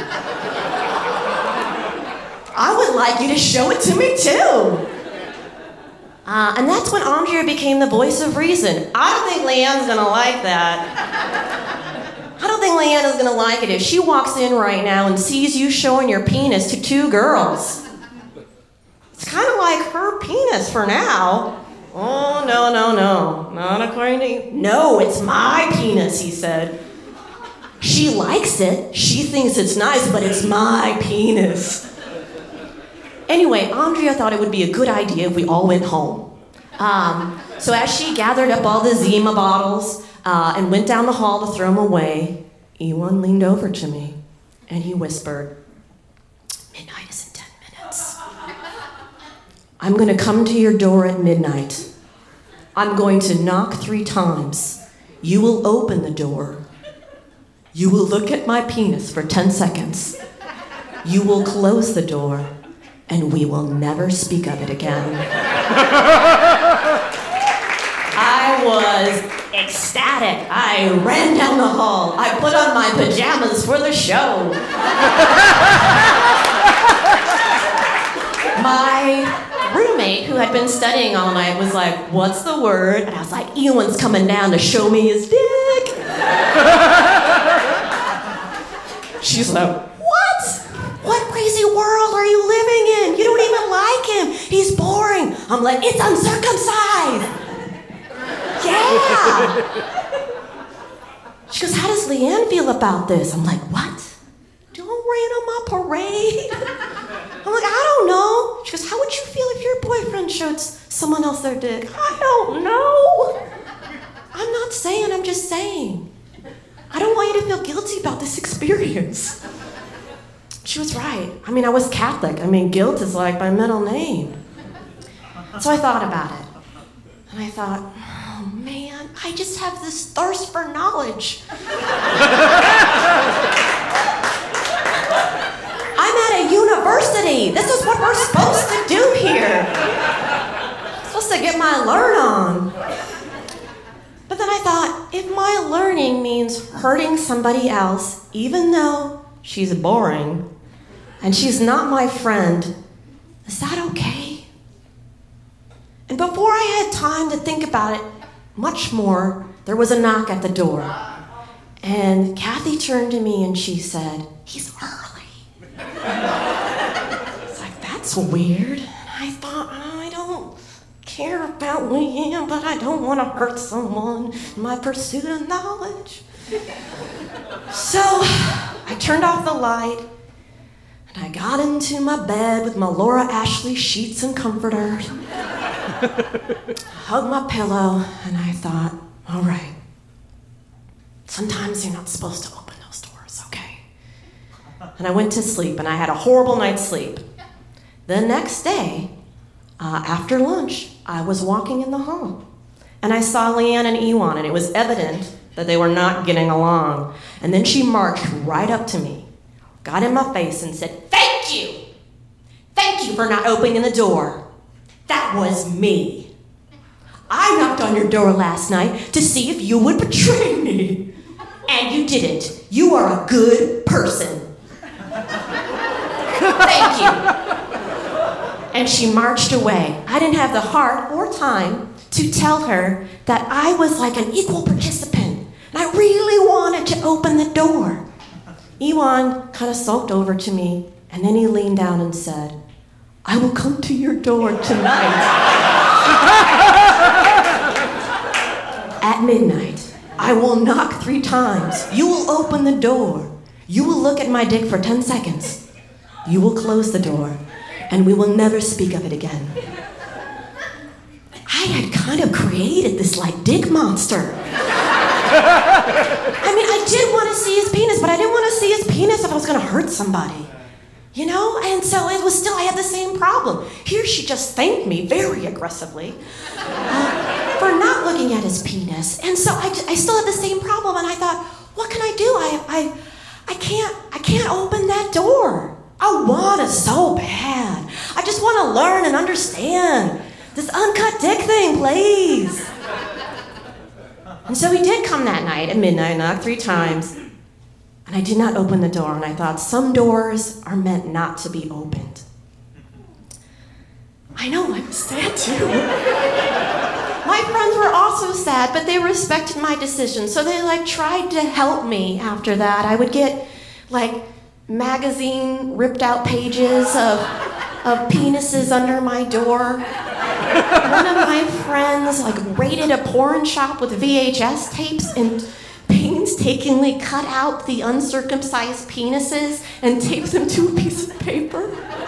I would like you to show it to me too. Uh, and that's when Andrea became the voice of reason. I don't think Leanne's gonna like that. I don't think Leanne is gonna like it if she walks in right now and sees you showing your penis to two girls. It's kind of like her penis for now. Oh, no, no, no. Not according to you. No, it's my penis, he said. She likes it. She thinks it's nice, but it's my penis. Anyway, Andrea thought it would be a good idea if we all went home. Um, so as she gathered up all the Zima bottles uh, and went down the hall to throw them away, Ewan leaned over to me and he whispered, midnight is in ten minutes. I'm going to come to your door at midnight. I'm going to knock three times. You will open the door. You will look at my penis for ten seconds. You will close the door, and we will never speak of it again. I was ecstatic. I ran down the hall. I put on my pajamas for the show. My roommate, who had been studying all night, was like, what's the word? And I was like, Ewan's coming down to show me his dick. She's like, what? What crazy world are you living in? You don't even like him. He's boring. I'm like, it's uncircumcised. Yeah. She goes, how does Leanne feel about this? I'm like, what? Don't rain on my parade. I'm like, I don't know. She goes, how would you feel if your boyfriend showed someone else their dick? I don't know. I'm not saying, I'm just saying. I don't want you to feel guilty about this experience. She was right. I mean, I was Catholic. I mean, guilt is like my middle name. So I thought about it. And I thought, oh man, I just have this thirst for knowledge. I'm at a university. This is what we're supposed to do here. I'm supposed to get my learn on. But then I thought, if my learning means hurting somebody else, even though she's boring and she's not my friend, is that okay? And before I had time to think about it much more, there was a knock at the door. And Kathy turned to me and she said, he's early. It's like, that's weird. And I thought, I don't care about Leanne, but I don't want to hurt someone in my pursuit of knowledge. So I turned off the light and I got into my bed with my Laura Ashley sheets and comforters. Hugged my pillow and I thought, all right, sometimes you're not supposed to open those doors, okay? And I went to sleep and I had a horrible night's sleep. The next day, uh, after lunch, I was walking in the hall and I saw Leanne and Ewan, and it was evident that they were not getting along. And then she marched right up to me, got in my face and said, thank you. Thank you for not opening the door. That was me. I knocked on your door last night to see if you would betray me. And you didn't. You are a good person. Thank you. And she marched away. I didn't have the heart or time to tell her that I was like an equal participant. And I really wanted to open the door. Ewan kind of sulked over to me, and then he leaned down and said, I will come to your door tonight. At midnight, I will knock three times. You will open the door. You will look at my dick for ten seconds. You will close the door, and we will never speak of it again. I had kind of created this like dick monster. I mean, I did want to see his penis, but I didn't want to see his penis if I was going to hurt somebody. You know? And so it was still, I had the same problem. Here she just thanked me very aggressively uh, for not looking at his penis. And so I, I still had the same problem, and I thought, what can I do? I, I, I can't, I can't open that door. I want it so bad. I just want to learn and understand this uncut dick thing, please. And so he did come that night at midnight, knocked three times. And I did not open the door, and I thought, some doors are meant not to be opened. I know, I was sad too. My friends were also sad, but they respected my decision. So they like tried to help me after that. I would get like magazine ripped out pages of, of penises under my door. One of my friends like raided a porn shop with V H S tapes and painstakingly cut out the uncircumcised penises and taped them to a piece of paper.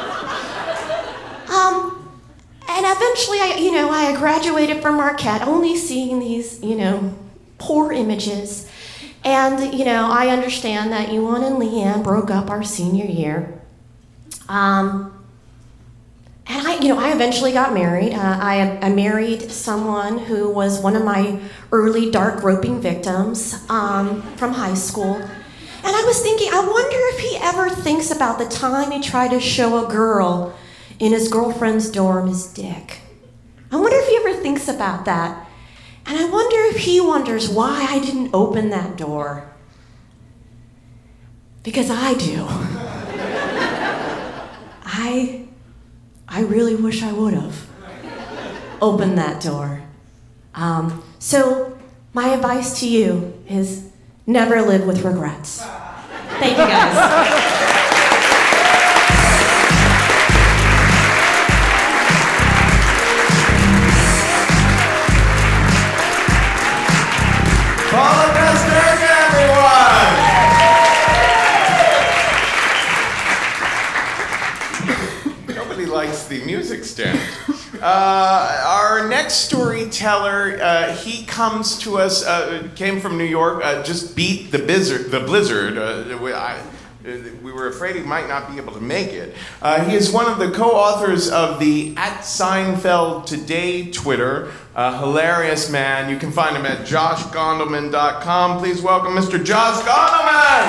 Um, and eventually, I, you know, I graduated from Marquette, only seeing these, you know, poor images. And, you know, I understand that Ewan and Leanne broke up our senior year. Um, and I, you know, I eventually got married. Uh, I, I married someone who was one of my early dark groping victims um, from high school. And I was thinking, I wonder if he ever thinks about the time he tried to show a girl in his girlfriend's dorm his dick. I wonder if he ever thinks about that. And I wonder if he wonders why I didn't open that door. Because I do. I, I really wish I would have opened that door. Um, so my advice to you is never live with regrets. Thank you, guys. Paula Desnick, everyone! Nobody likes the music stand. Uh, our next storyteller, uh, he comes to us, uh, came from New York, uh, just beat the blizzard. The blizzard. Uh, we, I, we were afraid he might not be able to make it. Uh, he is one of the co-authors of the At Seinfeld Today Twitter. A hilarious man. You can find him at josh gondelman dot com. Please welcome Mister Josh Gondelman!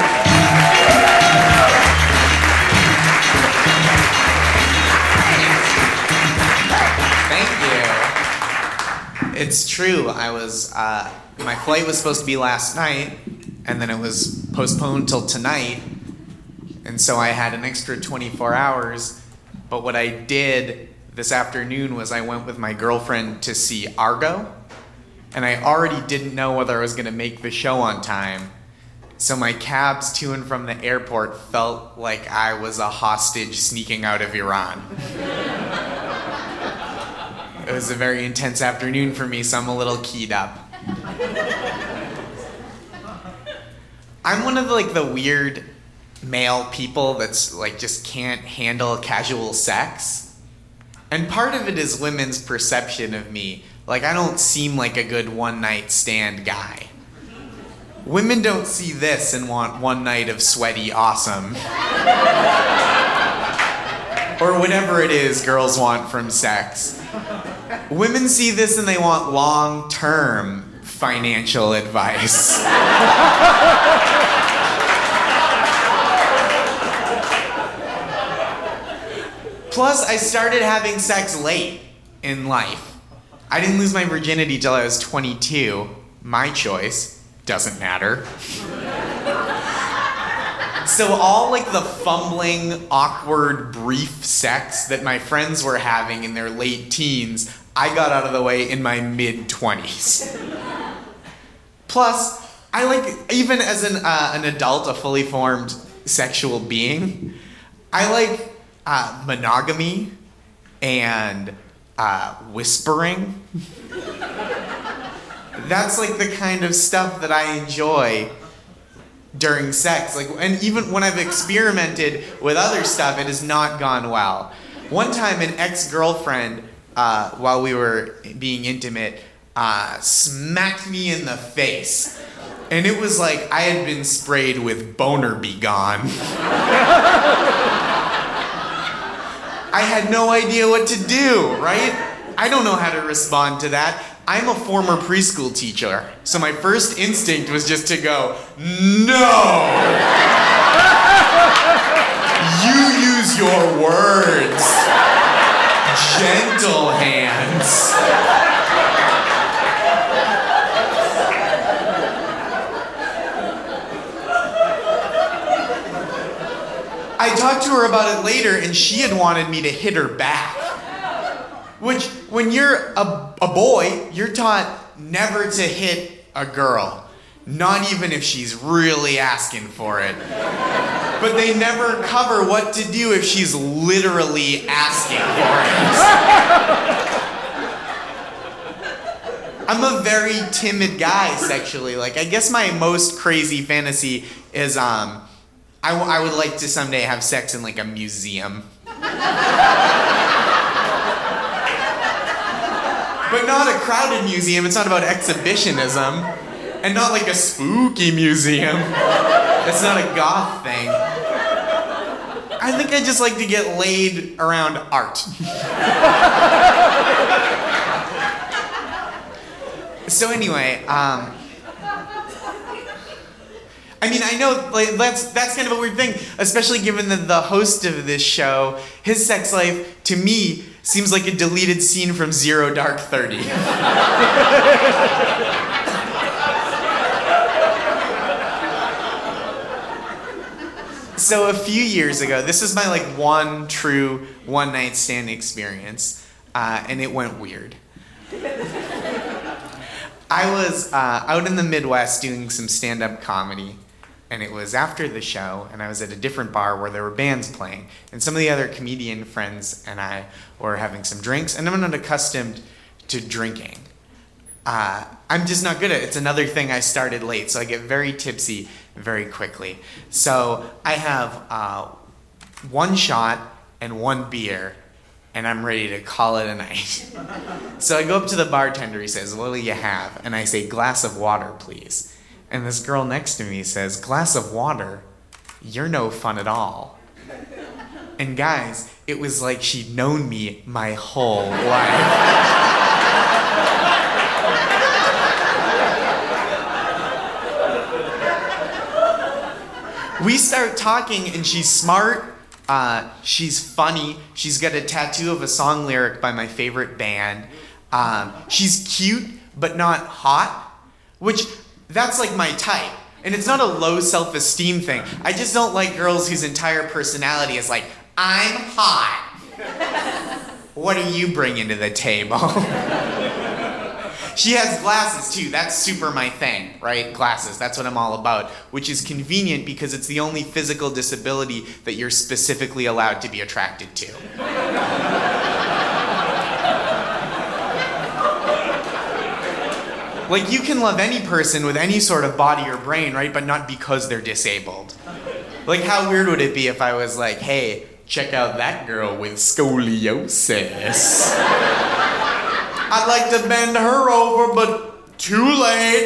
Thank you. It's true. I was, uh, my flight was supposed to be last night, and then it was postponed till tonight, and so I had an extra twenty-four hours, but what I did this afternoon was I went with my girlfriend to see Argo, and I already didn't know whether I was going to make the show on time, so my cabs to and from the airport felt like I was a hostage sneaking out of Iran. It was a very intense afternoon for me, so I'm a little keyed up. I'm one of the, like the weird male people that's like just can't handle casual sex. And part of it is women's perception of me. Like, I don't seem like a good one-night stand guy. Women don't see this and want one night of sweaty awesome. Or whatever it is girls want from sex. Women see this and they want long-term financial advice. Plus, I started having sex late in life. I didn't lose my virginity till I was twenty-two. My choice. Doesn't matter. So all like the fumbling, awkward, brief sex that my friends were having in their late teens, I got out of the way in my mid-twenties. Plus, I like, even as an, uh, an adult, a fully formed sexual being, I like Uh, monogamy and uh, whispering. That's like the kind of stuff that I enjoy during sex. Like, and even when I've experimented with other stuff, it has not gone well. One time, an ex-girlfriend, uh, while we were being intimate, uh, smacked me in the face. And it was like I had been sprayed with Boner Be Gone. I had no idea what to do, right? I don't know how to respond to that. I'm a former preschool teacher, so my first instinct was just to go, no! You use your words. Gentle hands. I talked to her about it later, and she had wanted me to hit her back. Which, when you're a, a boy, you're taught never to hit a girl. Not even if she's really asking for it. But they never cover what to do if she's literally asking for it. I'm a very timid guy sexually. Like, I guess my most crazy fantasy is, um, I, w- I would like to someday have sex in, like, a museum. But not a crowded museum. It's not about exhibitionism. And not like a spooky museum. It's not a goth thing. I think I just like to get laid around art. So anyway, um... I mean, I know like, that's that's kind of a weird thing, especially given that the host of this show, his sex life, to me, seems like a deleted scene from Zero Dark Thirty. So a few years ago, this is my like one true one night stand experience, uh, and it went weird. I was uh, out in the Midwest doing some stand-up comedy. And it was after the show, and I was at a different bar where there were bands playing. And some of the other comedian friends and I were having some drinks, and I'm not accustomed to drinking. Uh, I'm just not good at it. It's another thing I started late, so I get very tipsy very quickly. So I have uh, one shot and one beer, and I'm ready to call it a night. So I go up to the bartender, he says, "What do you have?" And I say, "Glass of water, please." And this girl next to me says, "Glass of water? You're no fun at all." And guys, it was like she'd known me my whole life. We start talking, and she's smart, uh, she's funny, she's got a tattoo of a song lyric by my favorite band. Um, she's cute, but not hot, which... that's like my type. And it's not a low self-esteem thing. I just don't like girls whose entire personality is like, I'm hot. What do you bring into the table? She has glasses too. That's super my thing, right? Glasses. That's what I'm all about. Which is convenient because it's the only physical disability that you're specifically allowed to be attracted to. Like, you can love any person with any sort of body or brain, right? But not because they're disabled. Like, how weird would it be if I was like, "Hey, check out that girl with scoliosis. I'd like to bend her over, but too late."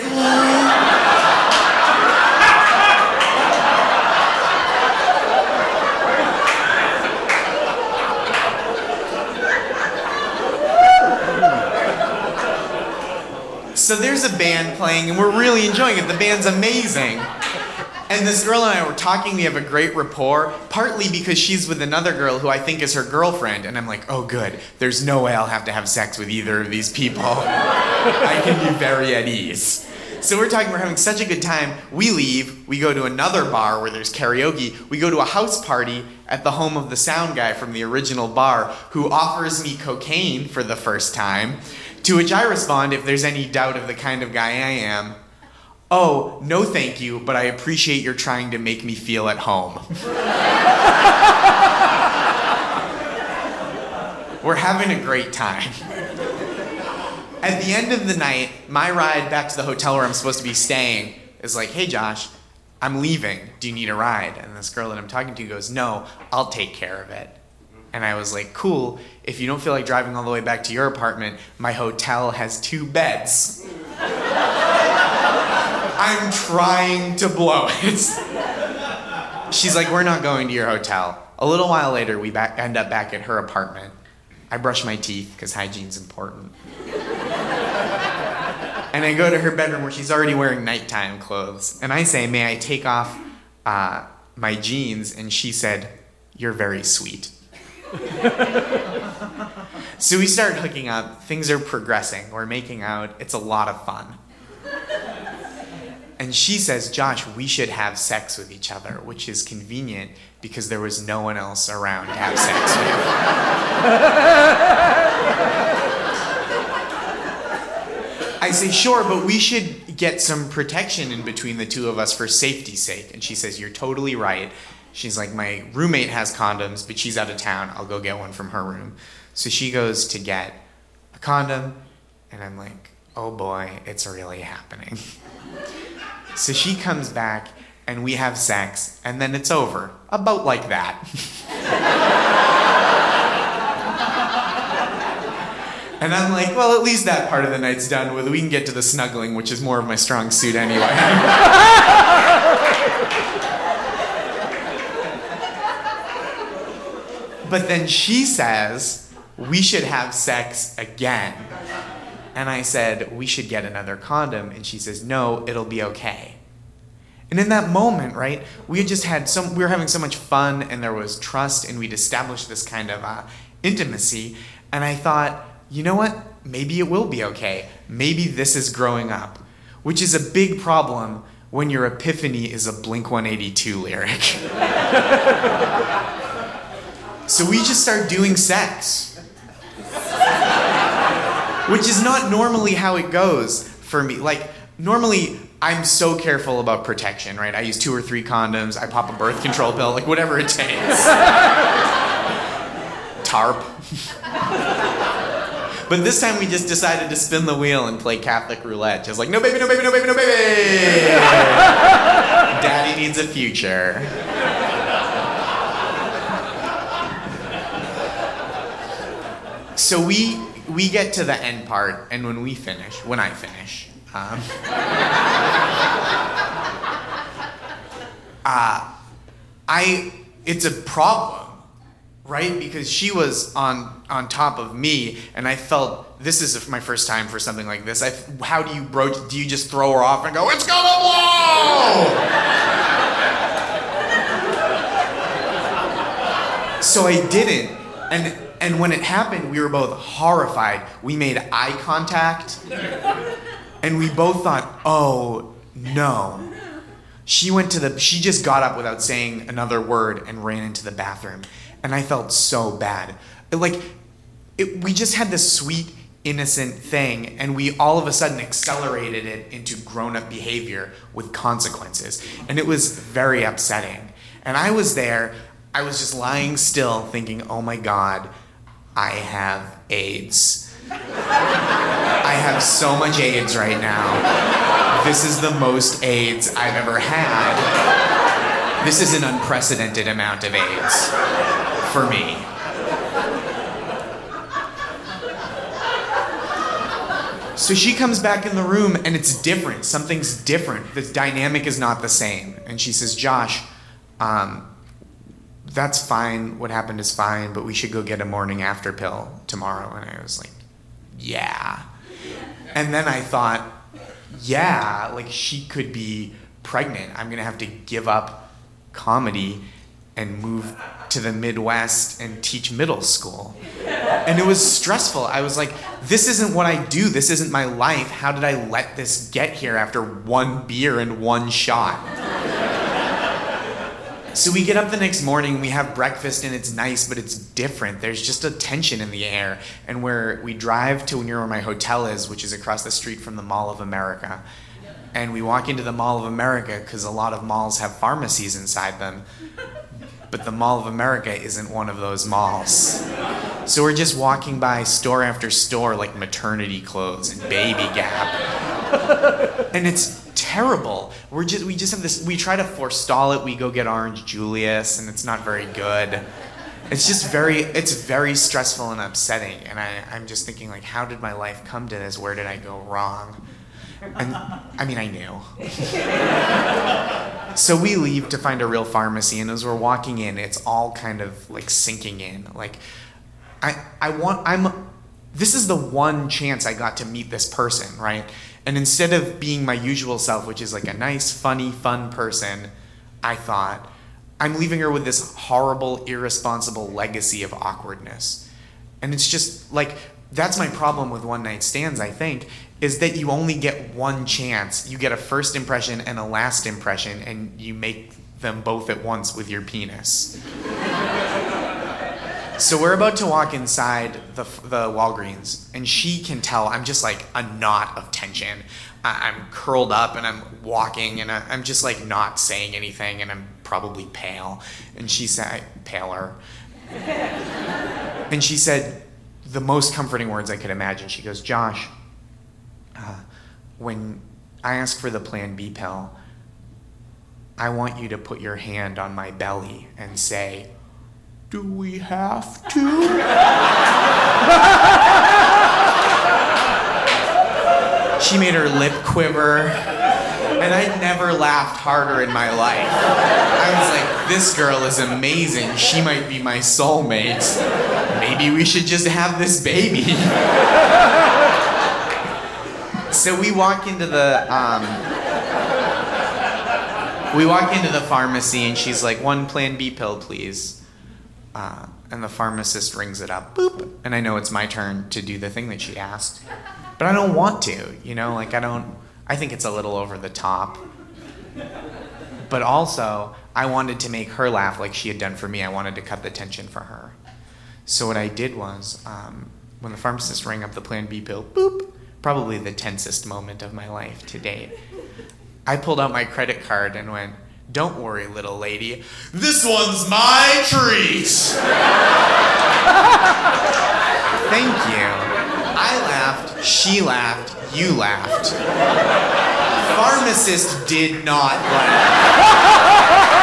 So there's a band playing, and we're really enjoying it. The band's amazing. And this girl and I were talking, we have a great rapport, partly because she's with another girl who I think is her girlfriend, and I'm like, oh good, there's no way I'll have to have sex with either of these people. I can be very at ease. So we're talking, we're having such a good time, we leave, we go to another bar where there's karaoke, we go to a house party at the home of the sound guy from the original bar, who offers me cocaine for the first time. To which I respond, if there's any doubt of the kind of guy I am, "Oh, no thank you, but I appreciate you're trying to make me feel at home." We're having a great time. At the end of the night, my ride back to the hotel where I'm supposed to be staying is like, "Hey Josh, I'm leaving. Do you need a ride?" And this girl that I'm talking to goes, "No, I'll take care of it." And I was like, "Cool, if you don't feel like driving all the way back to your apartment, my hotel has two beds." I'm trying to blow it. She's like, "We're not going to your hotel. a little while later, we back, end up back at her apartment. I brush my teeth because hygiene's important. And I go to her bedroom where she's already wearing nighttime clothes. And I say, may I take off uh, my jeans? And she said, you're very sweet. So we start hooking up. Things are progressing. We're making out. It's a lot of fun. And she says, Josh, we should have sex with each other, which is convenient because there was no one else around to have sex with. I say, sure, but we should get some protection in between the two of us for safety's sake. And she says, you're totally right. She's like, my roommate has condoms, but she's out of town. I'll go get one from her room. So she goes to get a condom, and I'm like, oh boy, it's really happening. So she comes back, and we have sex, and then it's over. About like that. And I'm like, well, at least that part of the night's done with. We can get to the snuggling, which is more of my strong suit anyway. But then she says, we should have sex again. And I said, we should get another condom. And she says, no, it'll be okay. And in that moment, right, we had just had some, we were having so much fun, and there was trust, and we'd established this kind of uh, intimacy. And I thought, you know what? Maybe it will be okay. Maybe this is growing up, which is a big problem when your epiphany is a Blink one eighty-two lyric. So we just start doing sex, which is not normally how it goes for me. Like, normally, I'm so careful about protection, right? I use two or three condoms, I pop a birth control pill, like whatever it takes. Tarp. But this time we just decided to spin the wheel and play Catholic roulette. Just like, no baby, no baby, no baby, no baby! Daddy needs a future. So we we get to the end part, and when we finish, when I finish, um, uh, I it's a problem, right? Because she was on on top of me, and I felt this is my first time for something like this. I, how do you broach? Do you just throw her off and go, "It's gonna blow"? So I didn't, and. And when it happened, we were both horrified. We made eye contact, and we both thought, oh, no. She went to the, she just got up without saying another word and ran into the bathroom. And I felt so bad. Like, it, we just had this sweet, innocent thing, and we all of a sudden accelerated it into grown-up behavior with consequences. And it was very upsetting. And I was there, I was just lying still thinking, oh my God, I have AIDS. I have so much AIDS right now. This is the most AIDS I've ever had. This is an unprecedented amount of AIDS for me. So she comes back in the room, and it's different. Something's different. The dynamic is not the same. And she says, Josh, um, that's fine, what happened is fine, but we should go get a morning after pill tomorrow. And I was like, yeah. And then I thought, yeah, like she could be pregnant. I'm gonna have to give up comedy and move to the Midwest and teach middle school. And it was stressful. I was like, this isn't what I do, this isn't my life. How did I let this get here after one beer and one shot? So we get up the next morning, we have breakfast, and it's nice, but it's different. There's just a tension in the air. And where we drive to near where my hotel is, which is across the street from the Mall of America. And we walk into the Mall of America because a lot of malls have pharmacies inside them. But the Mall of America isn't one of those malls. So we're just walking by store after store, like maternity clothes and Baby Gap. And it's terrible. We're just we just have this, we try to forestall it, we go get Orange Julius, and it's not very good. It's just very, it's very stressful and upsetting, and I, I'm just thinking, like, how did my life come to this? Where did I go wrong? And I mean, I knew. So we leave to find a real pharmacy, and as we're walking in, it's all kind of like sinking in. Like, I, I want, I'm, this is the one chance I got to meet this person, right? And instead of being my usual self, which is like a nice, funny, fun person, I thought, I'm leaving her with this horrible, irresponsible legacy of awkwardness. And it's just like, that's my problem with one night stands, I think, is that you only get one chance. You get a first impression and a last impression, and you make them both at once with your penis. So we're about to walk inside the the Walgreens, and she can tell I'm just like a knot of tension. I, I'm curled up, and I'm walking, and I, I'm just like not saying anything, and I'm probably pale. And she said, paler. And she said the most comforting words I could imagine. She goes, Josh, Uh, when I ask for the Plan B pill, I want you to put your hand on my belly and say, do we have to? She made her lip quiver, and I'd never laughed harder in my life. I was like, this girl is amazing. She might be my soulmate. Maybe we should just have this baby. So we walk into the um, we walk into the pharmacy, and she's like, one Plan B pill, please. Uh, and the pharmacist rings it up, boop, and I know it's my turn to do the thing that she asked, but I don't want to, you know, like I don't. I think it's a little over the top, but also I wanted to make her laugh like she had done for me. I wanted to cut the tension for her. So what I did was, um, when the pharmacist rang up the Plan B pill, boop. Probably the tensest moment of my life to date. I pulled out my credit card and went, don't worry, little lady. This one's my treat. Thank you. I laughed, she laughed, you laughed. Pharmacist did not laugh.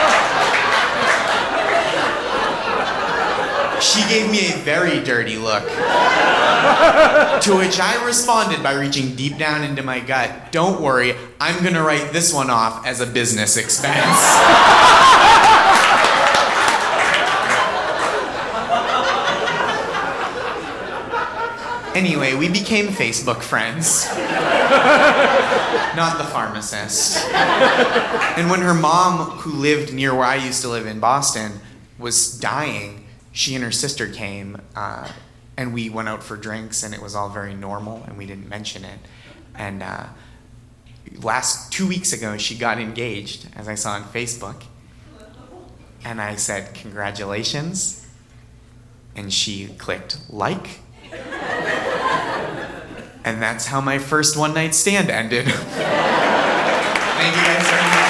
She gave me a very dirty look, to which I responded by reaching deep down into my gut. Don't worry, I'm gonna write this one off as a business expense. Anyway, we became Facebook friends. Not the pharmacist. And when her mom, who lived near where I used to live in Boston, was dying, she and her sister came, uh, and we went out for drinks, and it was all very normal, and we didn't mention it. And uh, last two weeks ago, she got engaged, as I saw on Facebook. And I said, congratulations. And she clicked like. And that's how my first one-night stand ended. Thank you guys very much.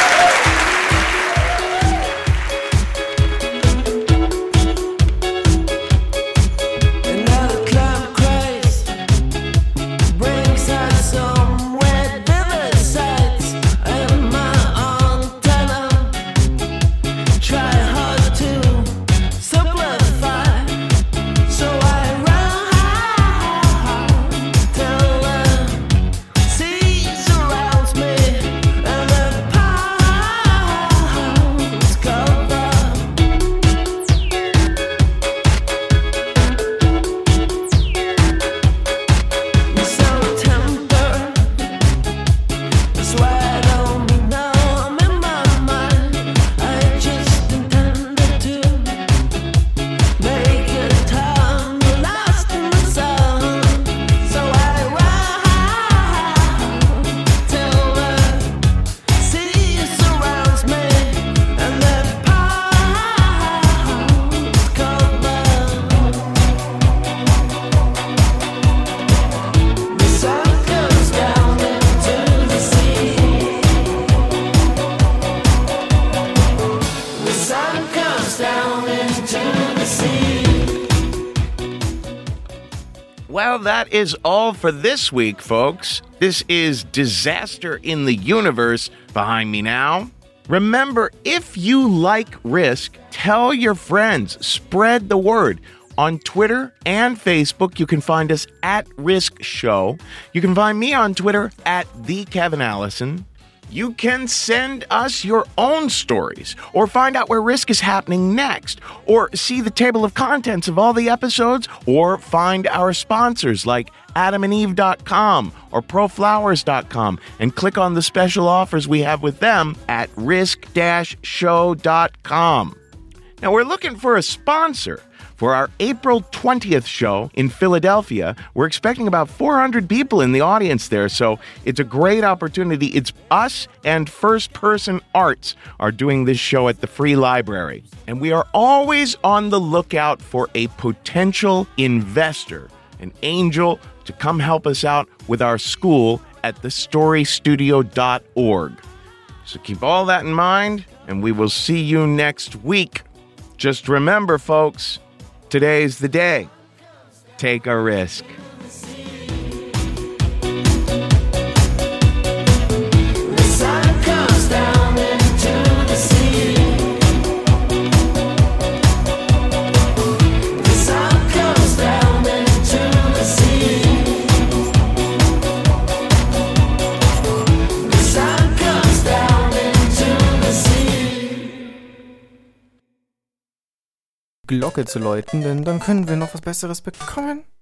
Well, that is all for this week, folks. This is Disaster in the Universe behind me now. Remember, if you like Risk, tell your friends, spread the word. On Twitter and Facebook, you can find us at Risk Show. You can find me on Twitter at the Kevin Allison. You can send us your own stories, or find out where Risk is happening next, or see the table of contents of all the episodes, or find our sponsors like adam and eve dot com or pro flowers dot com and click on the special offers we have with them at risk dash show dot com. Now, we're looking for a sponsor for our April twentieth show in Philadelphia. We're expecting about four hundred people in the audience there, so it's a great opportunity. It's us and First Person Arts are doing this show at the Free Library. And we are always on the lookout for a potential investor, an angel, to come help us out with our school at the story studio dot org. So keep all that in mind, and we will see you next week. Just remember, folks, today's the day. Take a risk. The sun comes down into the sea. The sun comes down into the sea. The sun comes down into the sea. Glocke zu läuten, denn dann können wir noch was Besseres bekommen.